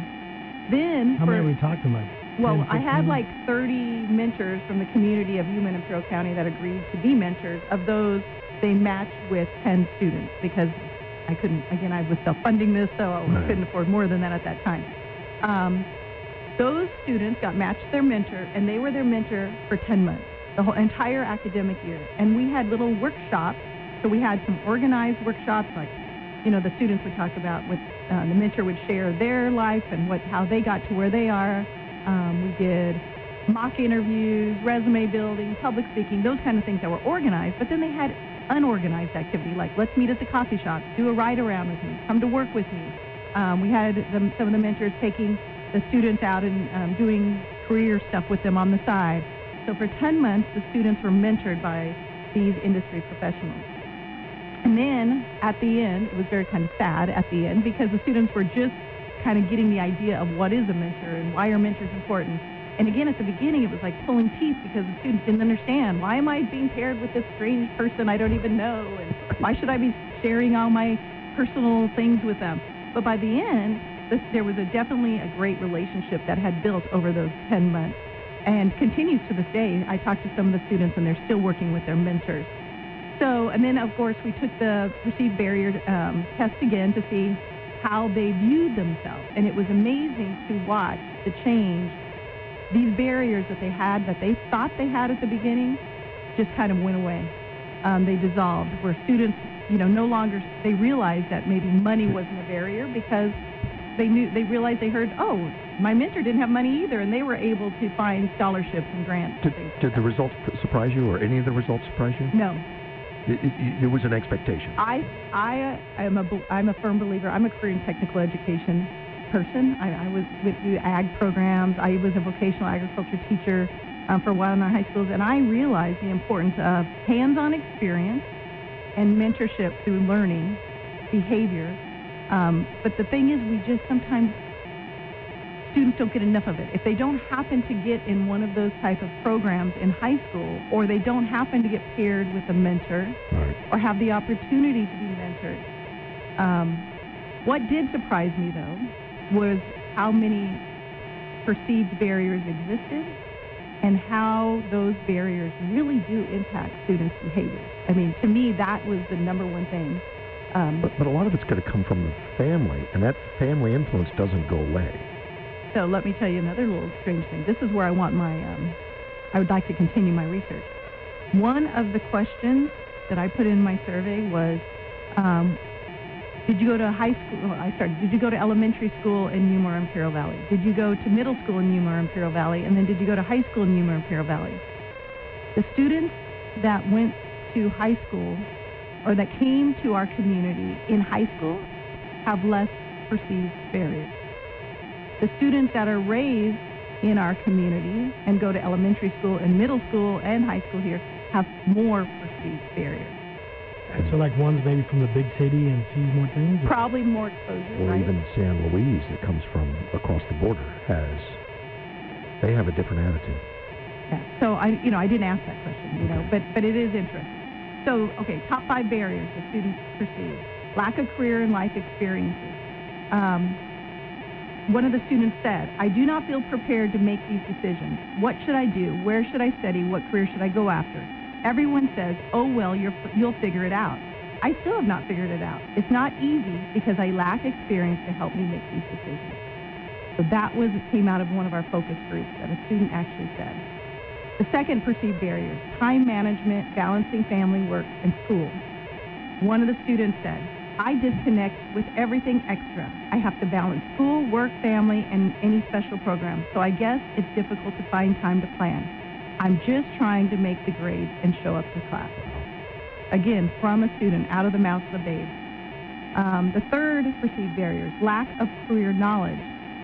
Then How for, many are we talking about? Well, ten, I had fifteen? like thirty mentors from the community of Yuma and Imperial County that agreed to be mentors. Of those, they matched with ten students because I couldn't, again, I was self-funding this, so I Right. couldn't afford more than that at that time. Um, those students got matched their mentor, and they were their mentor for ten months, the whole entire academic year. And we had little workshops. So we had some organized workshops, like, you know, the students would talk about what uh, the mentor would share their life and what how they got to where they are. Um, we did mock interviews, resume building, public speaking, those kind of things that were organized. But then they had unorganized activity, like let's meet at the coffee shop, do a ride around with me, come to work with me. Um, we had the, some of the mentors taking the students out and um, doing career stuff with them on the side. So for ten months, the students were mentored by these industry professionals. And then at the end, it was very kind of sad at the end because the students were just kind of getting the idea of what is a mentor and why are mentors important. And again, at the beginning, it was like pulling teeth because the students didn't understand. Why am I being paired with this strange person I don't even know? And why should I be sharing all my personal things with them? But by the end, this, there was a definitely a great relationship that had built over those ten months and continues to this day. I talked to some of the students, and they're still working with their mentors. So, and then, of course, we took the perceived barrier um, test again to see how they viewed themselves. And it was amazing to watch the change. These barriers that they had, that they thought they had at the beginning, just kind of went away. Um, they dissolved, where students, you know, no longer, they realized that maybe money wasn't a barrier because they knew, they realized they heard, oh, my mentor didn't have money either, and they were able to find scholarships and grants. Did, and did the results surprise you, or any of the results surprise you? No. It, it, it was an expectation. I, I am a, I'm a firm believer. I'm a career and technical education person. I, I was with the ag programs. I was a vocational agriculture teacher um, for a while in our high schools, and I realized the importance of hands-on experience and mentorship through learning, behavior. Um, but the thing is, we just sometimes, students don't get enough of it. If they don't happen to get in one of those type of programs in high school, or they don't happen to get paired with a mentor, right. or have the opportunity to be mentored. Um, what did surprise me, though, was how many perceived barriers existed and how those barriers really do impact students' behavior. I mean, to me, that was the number one thing. Um, but, but a lot of it's going to come from the family, and that family influence doesn't go away. So let me tell you another little strange thing. This is where I want my, um, I would like to continue my research. One of the questions that I put in my survey was, um, did you go to high school, I started, did you go to elementary school in Yuma or Imperial Valley? Did you go to middle school in Yuma or Imperial Valley? And then did you go to high school in Yuma or Imperial Valley? The students that went to high school or that came to our community in high school have less perceived barriers. The students that are raised in our community and go to elementary school and middle school and high school here have more perceived barriers. So like one's maybe from the big city and sees more things? Or? Probably more exposure, Or right? even San Luis that comes from across the border has, they have a different attitude. Yeah. So I, you know, I didn't ask that question, you know, but but it is interesting. So okay, top five barriers that students perceive: lack of career and life experiences. Um, one of the students said, "I do not feel prepared to make these decisions. What should I do? Where should I study? What career should I go after?" Everyone says, "Oh well, you're, you'll figure it out." I still have not figured it out. It's not easy because I lack experience to help me make these decisions. So that was came out of one of our focus groups that a student actually said. The second perceived barriers: time management, balancing family, work, and school. One of the students said, "I disconnect with everything extra. I have to balance school, work, family, and any special programs. So I guess it's difficult to find time to plan. I'm just trying to make the grades and show up to class." Again, from a student, out of the mouth of a babe. Um, the third perceived barriers: lack of career knowledge.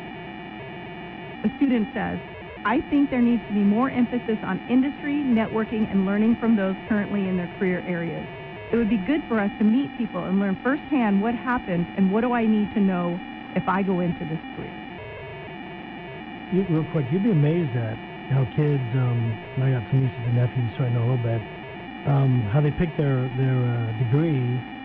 The student says, "I think there needs to be more emphasis on industry, networking, and learning from those currently in their career areas. It would be good for us to meet people and learn firsthand what happens and what do I need to know if I go into this career." You, real quick, you'd be amazed at how kids, um, and I got some nieces and nephews, so I know a little bit, um, how they pick their, their uh, degree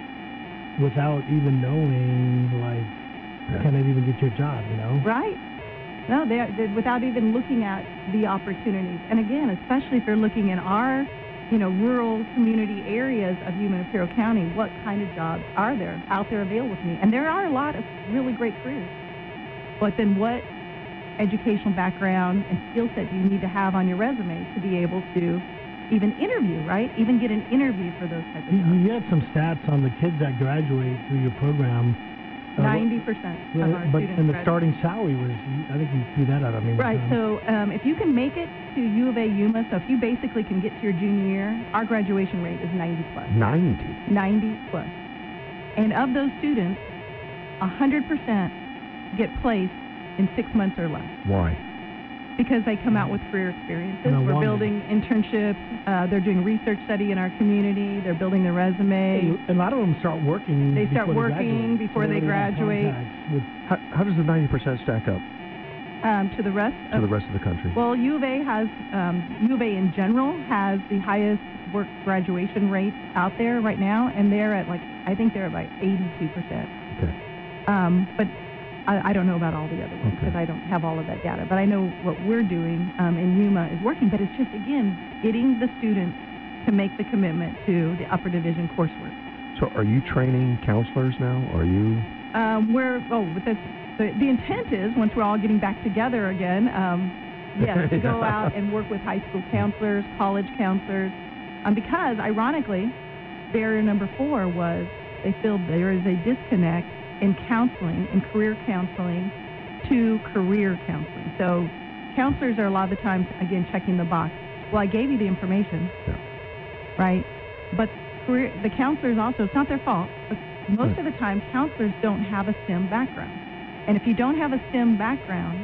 without even knowing, like, yeah. can it even get your job, you know? Right. No, they, they without even looking at the opportunities. And again, especially if you're looking in our, you know, rural community areas of Yuma and Imperial County, what kind of jobs are there out there available to me? And there are a lot of really great careers. But then what educational background and skill set do you need to have on your resume to be able to even interview, right? Even get an interview for those types of You, jobs. you had some stats on the kids that graduate through your program. ninety percent Uh, of our but students and the graduate. starting salary was, I think you threw that out. I mean, Right, um, so um, if you can make it to U of A Yuma, so if you basically can get to your junior year, our graduation rate is ninety plus. ninety? ninety plus. And of those students, one hundred percent get placed in six months or less. Why? Because they come out with career experiences. No We're wonder. building internships. Uh, they're doing research study in our community. They're building their resume. and a lot of them start working. They start before working they graduate. before So they already have graduate. contacts with- How, how does the ninety percent stack up Um, to the rest to of the rest of the country? Well, U of A has, um, U of A in general has the highest work graduation rates out there right now, and they're at like, I think they're at like eighty-two percent. Okay. Um, but I, I don't know about all the other ones because Okay. I don't have all of that data. But I know what we're doing um, in Yuma is working, but it's just, again, getting the students to make the commitment to the upper division coursework. So are you training counselors now? Are you? Um, we're, oh, but that's, the, the intent is, once we're all getting back together again, um, yes, to go out and work with high school counselors, college counselors, um, because, ironically, barrier number four was they feel there is a disconnect in counseling, in career counseling, to career counseling. So counselors are a lot of the times, again, checking the box. Well, I gave you the information, Yeah. right? But career, the counselors also, it's not their fault, but most Right. of the time, counselors don't have a STEM background. And if you don't have a STEM background,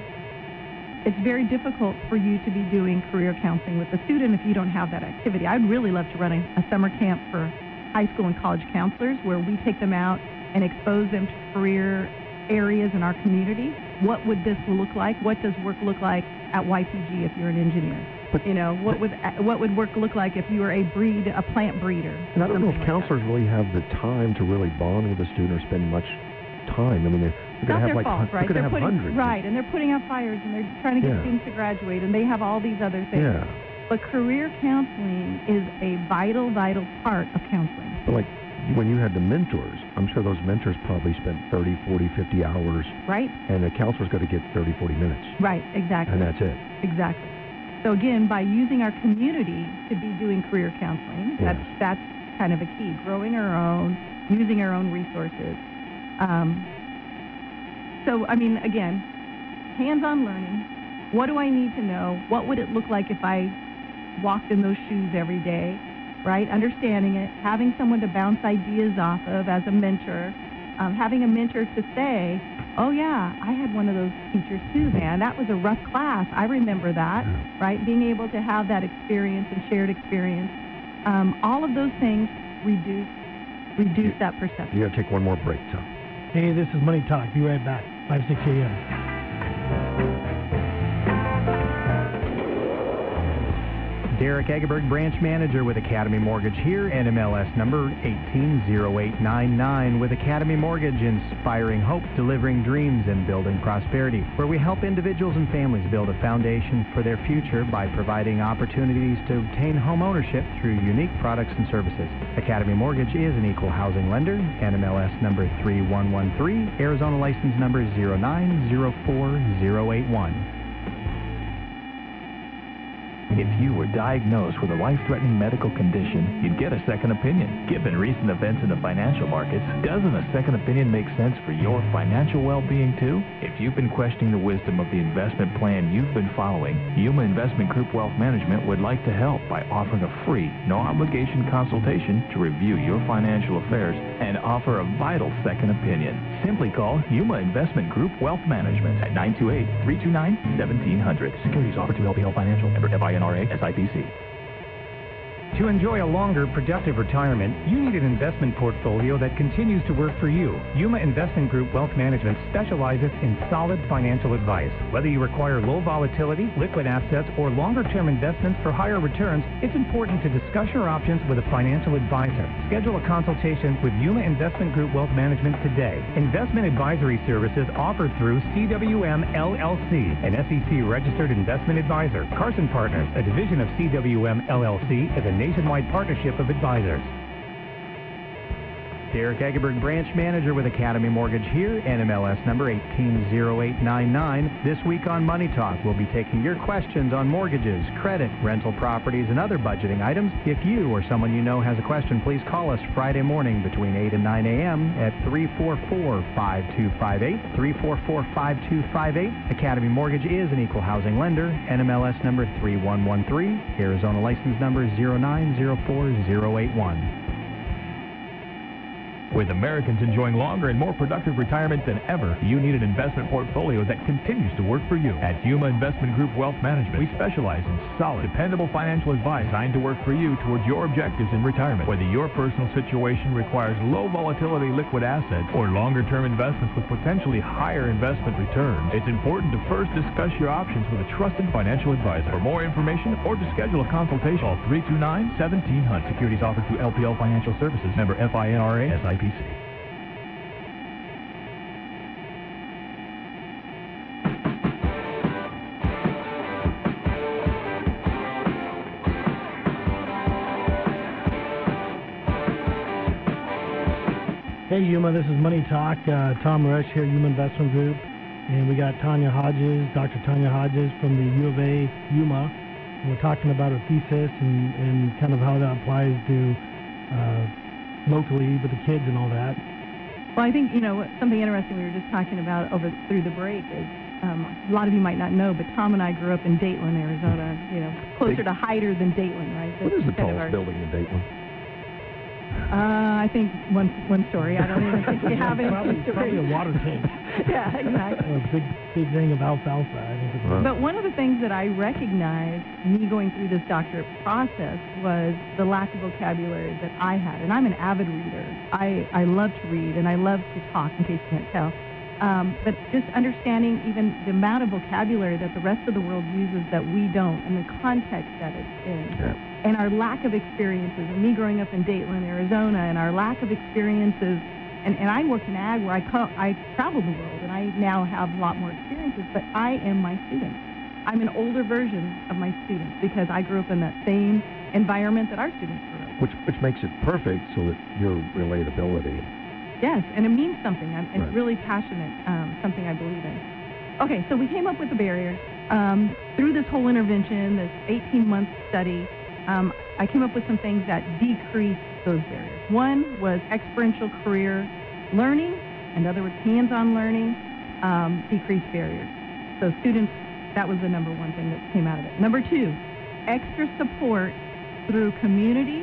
it's very difficult for you to be doing career counseling with the student if you don't have that activity. I'd really love to run a, a summer camp for high school and college counselors where we take them out and expose them to career areas in our community. What would this look like? What does work look like at Y P G if you're an engineer? But you know, what would what would work look like if you were a breed, a plant breeder? And I don't know if something like counselors really have the time to really bond with a student or spend much time. I mean, they're, they're It's going to not have their like fault, hun- right? they're going to have putting, hundreds. Right, and they're putting out fires and they're trying to get Yeah. students to graduate, and they have all these other things. Yeah. But career counseling is a vital, vital part of counseling. But like when you had the mentors, I'm sure those mentors probably spent thirty, forty, fifty hours. Right. And the counselor's got to get thirty, forty minutes. Right, exactly. And that's it. Exactly. So again, by using our community to be doing career counseling, Yes. that's that's kind of a key. Growing our own, using our own resources. Um, so I mean, again, hands-on learning. What do I need to know? What would it look like if I walked in those shoes every day? right? Understanding it, having someone to bounce ideas off of as a mentor, um, having a mentor to say, oh, yeah, I had one of those teachers too, man. That was a rough class. I remember that, right? Being able to have that experience and shared experience. Um, all of those things reduce reduce that perception. You got to take one more break, Tom. Hey, this is Money Talk. Be right back. five six A M. Derek Egerberg, branch manager with Academy Mortgage here, N M L S number eighteen zero eight nine nine with Academy Mortgage, inspiring hope, delivering dreams, and building prosperity, where we help individuals and families build a foundation for their future by providing opportunities to obtain home ownership through unique products and services. Academy Mortgage is an equal housing lender, N M L S number three one one three, Arizona license number zero nine zero four zero eight one. If you were diagnosed with a life-threatening medical condition, you'd get a second opinion. Given recent events in the financial markets, doesn't a second opinion make sense for your financial well-being too? If you've been questioning the wisdom of the investment plan you've been following, Yuma Investment Group Wealth Management would like to help by offering a free, no-obligation consultation to review your financial affairs and offer a vital second opinion. Simply call Yuma Investment Group Wealth Management at nine two eight, three two nine, one seven zero zero. Securities offered through L P L Financial, member F I N R A, S I P C. To enjoy a longer, productive retirement, you need an investment portfolio that continues to work for you. Yuma Investment Group Wealth Management specializes in solid financial advice. Whether you require low volatility, liquid assets, or longer-term investments for higher returns, it's important to discuss your options with a financial advisor. Schedule a consultation with Yuma Investment Group Wealth Management today. Investment advisory services offered through C W M L L C, an S E C-registered investment advisor. Carson Partners, a division of C W M L L C, is a nationwide partnership of advisors. Derek Egerberg, branch manager with Academy Mortgage here, N M L S number eighteen zero eight nine nine. This week on Money Talk, we'll be taking your questions on mortgages, credit, rental properties, and other budgeting items. If you or someone you know has a question, please call us Friday morning between eight and nine A M at three four four, five two five eight, three four four, five two five eight. Academy Mortgage is an equal housing lender, N M L S number three one one three, Arizona license number zero nine zero four zero eight one. With Americans enjoying longer and more productive retirement than ever, you need an investment portfolio that continues to work for you. At Yuma Investment Group Wealth Management, we specialize in solid, dependable financial advice designed to work for you towards your objectives in retirement. Whether your personal situation requires low volatility liquid assets or longer-term investments with potentially higher investment returns, it's important to first discuss your options with a trusted financial advisor. For more information or to schedule a consultation, call three two nine, one seven zero zero. Securities offered through L P L Financial Services, member F I N R A, S I P C. Hey Yuma, this is Money Talk. Uh, Tom Rush here, Yuma Investment Group, and we got Tanya Hodges, Doctor Tanya Hodges from the U of A Yuma. And we're talking about her thesis and, and kind of how that applies to uh, locally with the kids and all that. Well, I think, you know, something interesting we were just talking about over through the break is um, a lot of you might not know, but Tom and I grew up in Dayton, Arizona, you know, closer Big. to Hyder than Dayton, right? What That's is the kind tallest of our, building in Dayton? Uh, I think one one story. I don't even think we have any probably, stories. probably a water tank. Yeah, exactly. A big, big thing of alfalfa. I think it's Wow. But one of the things that I recognized, me going through this doctorate process, was the lack of vocabulary that I had. And I'm an avid reader. I, I love to read, and I love to talk, in case you can't tell. Um, but just understanding even the amount of vocabulary that the rest of the world uses that we don't, and the context that it's in. Yeah. And our lack of experiences, and me growing up in Dayton, Arizona, and our lack of experiences, and, and I worked in ag where I, co- I traveled the world, and I now have a lot more experiences, but I am my students. I'm an older version of my students because I grew up in that same environment that our students grew up in. Which, which makes it perfect so that your relatability. Yes, and it means something. I'm, it's Right. really passionate, um, something I believe in. Okay, so we came up with the barriers. Um, through this whole intervention, this eighteen-month study, um, I came up with some things that decreased those barriers. One was experiential career learning, in other words, hands-on learning, um, decreased barriers. So students, that was the number one thing that came out of it. Number two, extra support through community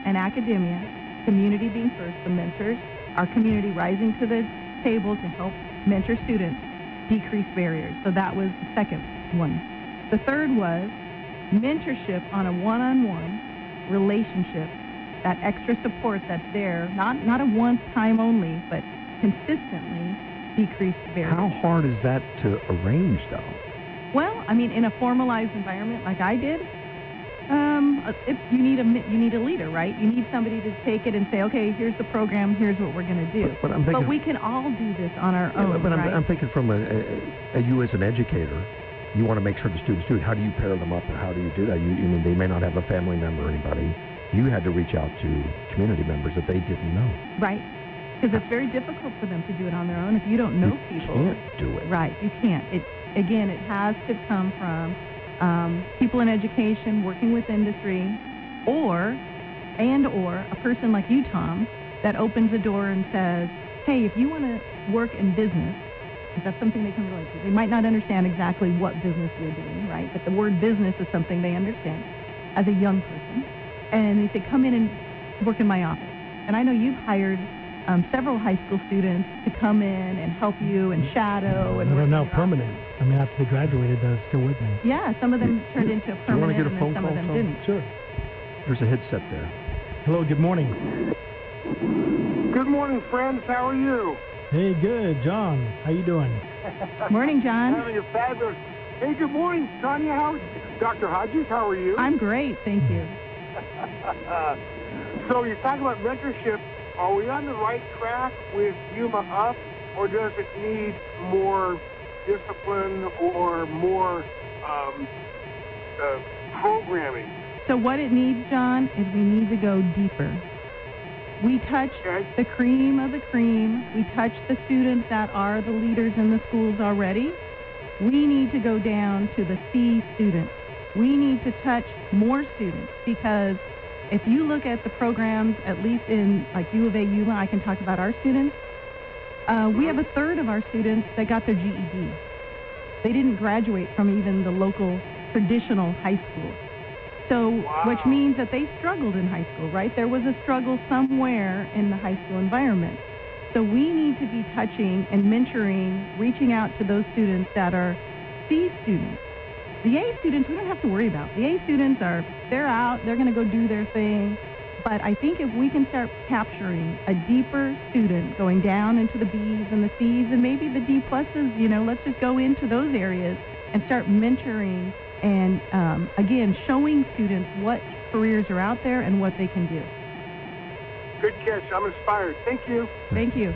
and academia, community being first, the mentors, our community rising to the table to help mentor students, decrease barriers. So that was the second one. The third was mentorship on a one-on-one relationship, that extra support that's there, not, not a one-time only, but consistently decrease barriers. How hard is that to arrange, though? Well, I mean, in a formalized environment like I did, um, if you need a you need a leader, right? You need somebody to take it and say, okay, here's the program, here's what we're going to do. But, but, I'm thinking, but we can all do this on our yeah, own, but I'm, right? I'm thinking from a, a, a you as an educator, you want to make sure the students do it. How do you pair them up, or how do you do that? You, you mean they may not have a family member or anybody. You had to reach out to community members that they didn't know. Right. Because it's very difficult for them to do it on their own if you don't know you people. You can't do it. Right. You can't. It again, it has to come from um, people in education working with industry, or and or a person like you, Tom, that opens a door and says, hey, if you want to work in business, because that's something they can relate to. They might not understand exactly what business you're doing, right? But the word business is something they understand as a young person. And they say, come in and work in my office. And I know you've hired um, several high school students to come in and help you and shadow. And they're now permanent. I mean, after they graduated, they're still with me. Yeah, some of them turned into permanent, Do you want to get a and phone some call, of them Tom? didn't. Sure. There's a headset there. Hello, good morning. Good morning, friends. How are you? Hey, good. John, how you doing? Morning, John. Having a fabulous... Hey, good morning, Tanya. How Doctor Hodges, how are you? I'm great, thank you. So you talk about mentorship. Are we on the right track with Yuma Up, or does it need more discipline or more um, uh, programming? So what it needs, John, is we need to go deeper. We touch okay. the cream of the cream. We touch the students that are the leaders in the schools already. We need to go down to the C students. We need to touch more students, because if you look at the programs, at least in like U of A, Yuma, I can talk about our students. Uh, we have a third of our students that got their G E D. They didn't graduate from even the local traditional high school. So, wow. Which means that they struggled in high school, right? There was a struggle somewhere in the high school environment. So we need to be touching and mentoring, reaching out to those students that are C students. The A students, we don't have to worry about. The A students are, they're out, they're going to go do their thing. But I think if we can start capturing a deeper student, going down into the B's and the C's and maybe the D pluses, you know, let's just go into those areas and start mentoring and, um, again, showing students what careers are out there and what they can do. Good catch. I'm inspired. Thank you. Thank you.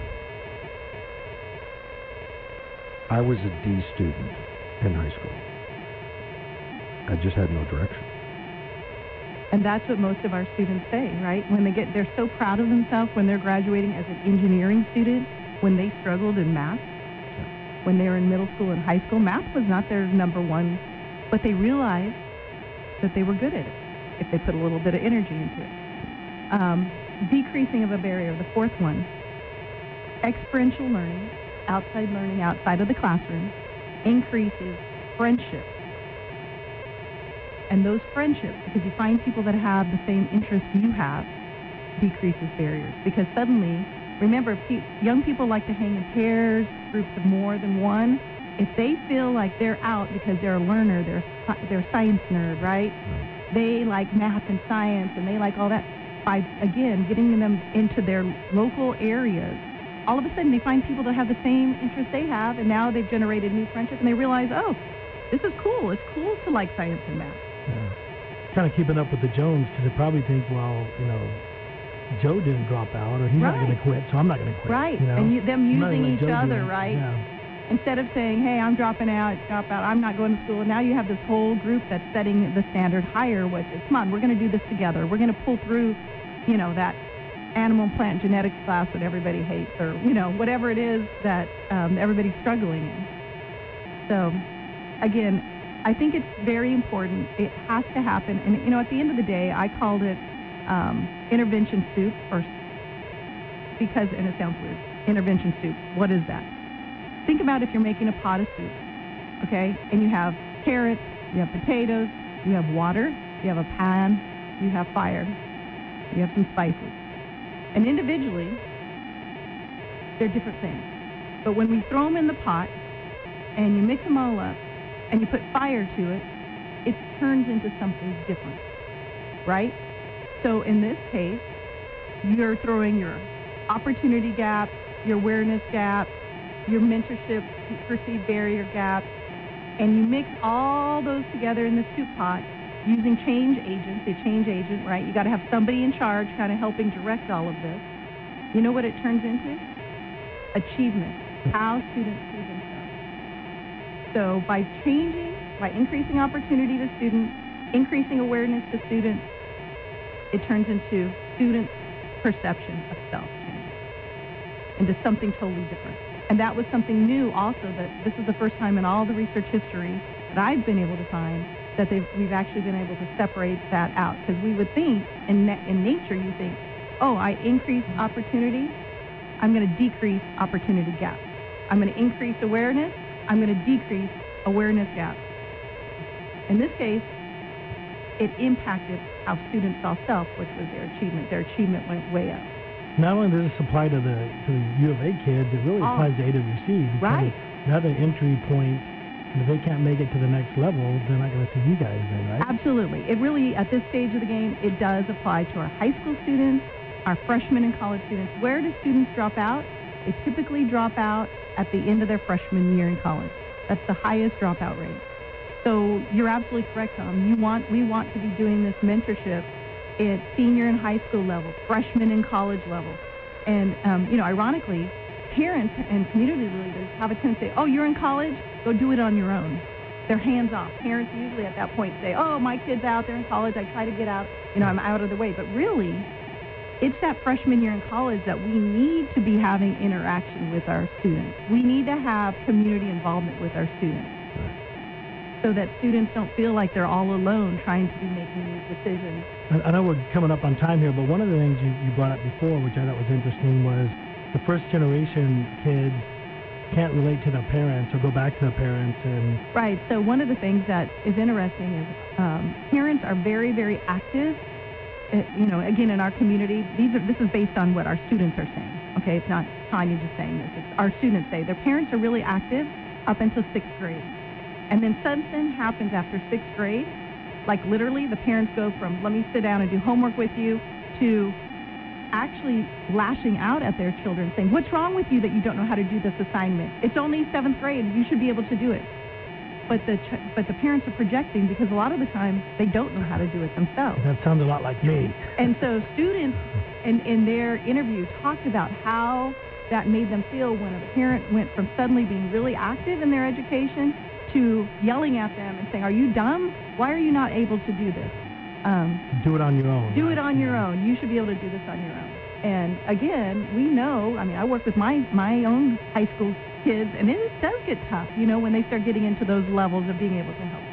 I was a D student in high school. I just had no direction. And that's what most of our students say, right? When they get, they're so proud of themselves when they're graduating as an engineering student, when they struggled in math, when they were in middle school and high school. Math was not their number one, but they realized that they were good at it if they put a little bit of energy into it. Um, decreasing of a barrier, the fourth one. Experiential learning, outside learning outside of the classroom, increases friendship. And those friendships, because you find people that have the same interests you have, decreases barriers. Because suddenly, remember, pe- young people like to hang in pairs, groups of more than one. If they feel like they're out because they're a learner, they're they're a science nerd, right? They like math and science, and they like all that. By, again, getting them into their local areas, all of a sudden they find people that have the same interests they have, and now they've generated new friendships, and they realize, oh, this is cool. It's cool to like science and math. Yeah. Kind of keeping up with the Jones, because they probably think, well, you know, Joe didn't drop out, or he's right. not going to quit, so I'm not going to quit. Right, you know? and you, them using each Joe other, did. right? Yeah. Instead of saying, hey, I'm dropping out, drop out, I'm not going to school, and now you have this whole group that's setting the standard higher, which is, come on, we're going to do this together. We're going to pull through, you know, that animal and plant genetics class that everybody hates, or, you know, whatever it is that um, everybody's struggling in. So, again, I think it's very important. It has to happen. And, you know, at the end of the day, I called it um, intervention soup, or because, and it sounds weird, intervention soup. What is that? Think about if you're making a pot of soup, okay, and you have carrots, you have potatoes, you have water, you have a pan, you have fire. You have some spices. And individually, they're different things. But when we throw them in the pot and you mix them all up and you put fire to it, it turns into something different, right? So in this case, you're throwing your opportunity gap, your awareness gap, your mentorship perceived barrier gap, and you mix all those together in the soup pot using change agents, the change agent, right? You got to have somebody in charge kind of helping direct all of this. You know what it turns into? Achievement, how students see themselves. So by changing, by increasing opportunity to students, increasing awareness to students, it turns into students' perception of self change into something totally different. And that was something new also, that this is the first time in all the research history that I've been able to find that they've, we've actually been able to separate that out. Because we would think, in, in nature, you think, oh, I increase opportunity, I'm going to decrease opportunity gaps. I'm going to increase awareness, I'm going to decrease awareness gaps. In this case, it impacted how students saw self, which was their achievement. Their achievement went way up. Not only does this apply to the to the U of A kids, it really Oh. applies to A W C. Because Right. That's an entry point, and if they can't make it to the next level, they're not going to see you guys then, right? Absolutely. It really, at this stage of the game, it does apply to our high school students, our freshmen and college students. Where do students drop out? They typically drop out at the end of their freshman year in college. That's the highest dropout rate. So you're absolutely correct, Tom. You want, we want to be doing this mentorship at senior and high school level, freshman and college level. And, um, you know, ironically, parents and community leaders have a tendency to say, oh, you're in college? Go do it on your own. They're hands off. Parents usually at that point say, oh, my kid's out there in college. I try to get out. You know, I'm out of the way. But really, it's that freshman year in college that we need to be having interaction with our students. We need to have community involvement with our students so that students don't feel like they're all alone trying to be making these decisions. I I know we're coming up on time here, but one of the things you, you brought up before, which I thought was interesting, was the first generation kids can't relate to their parents or go back to their parents. And Right. So one of the things that is interesting is um, parents are very, very active. Uh, you know, again, in our community, these are this is based on what our students are saying. Okay, it's not Tanya just saying this. It's our students say their parents are really active up until sixth grade, and then something happens after sixth grade. Like literally, the parents go from "let me sit down and do homework with you" to actually lashing out at their children, saying, "What's wrong with you that you don't know how to do this assignment? It's only seventh grade. You should be able to do it." But the ch- but the parents are projecting because a lot of the time they don't know how to do it themselves. that sounds a lot like me. And so students in, in their interview talked about how that made them feel when a parent went from suddenly being really active in their education to yelling at them and saying, "Are you dumb? Why are you not able to do this?" Um, Do it on your own. do it on your own. You should be able to do this on your own. And again, we know, I mean, I work with my, my own high school kids, and it does get tough, you know, when they start getting into those levels of being able to help.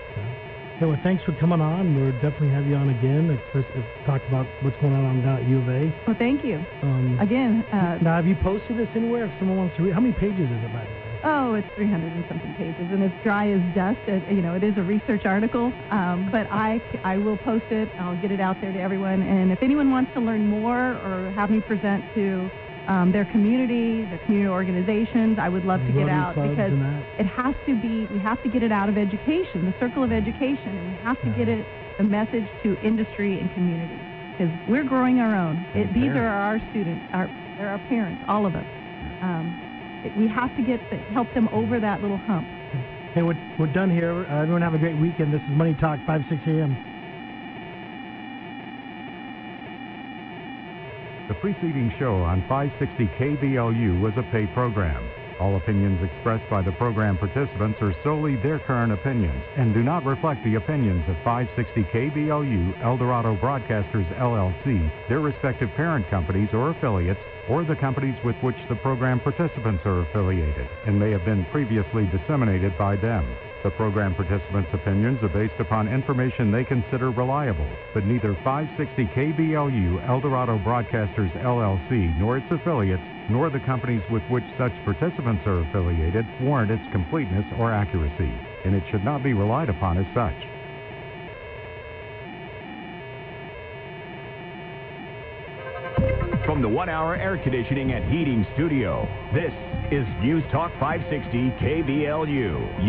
Hey, well, thanks for coming on. We'll definitely have you on again. Let's talk about what's going on down at U of A. Well, thank you. Um, Again. Uh, now, have you posted this anywhere if someone wants to read? How many pages is it, by the way? Oh, it's three hundred and something pages, and it's dry as dust. It, you know, it is a research article, um, but I, I will post it. I'll get it out there to everyone. And if anyone wants to learn more or have me present to um, their community, their community organizations, I would love to get Rotary out clubs because and that. it has to be. We have to get it out of education, the circle of education, and we have to get it the message to industry and community because we're growing our own. It, these are our students, our they're our parents, all of us. Um, We have to get the, help them over that little hump. Hey, we're, we're done here. Uh, everyone have a great weekend. This is Money Talk, five, six a.m. The preceding show on five sixty K B L U was a paid program. All opinions expressed by the program participants are solely their current opinions and do not reflect the opinions of five sixty K B L U, El Dorado Broadcasters, L L C, their respective parent companies or affiliates, or the companies with which the program participants are affiliated, and may have been previously disseminated by them. The program participants' opinions are based upon information they consider reliable, but neither five sixty K B L U, El Dorado Broadcasters, L L C, nor its affiliates, nor the companies with which such participants are affiliated warrant its completeness or accuracy, and it should not be relied upon as such. from the one-hour air conditioning and heating studio, this is News Talk five sixty K B L U.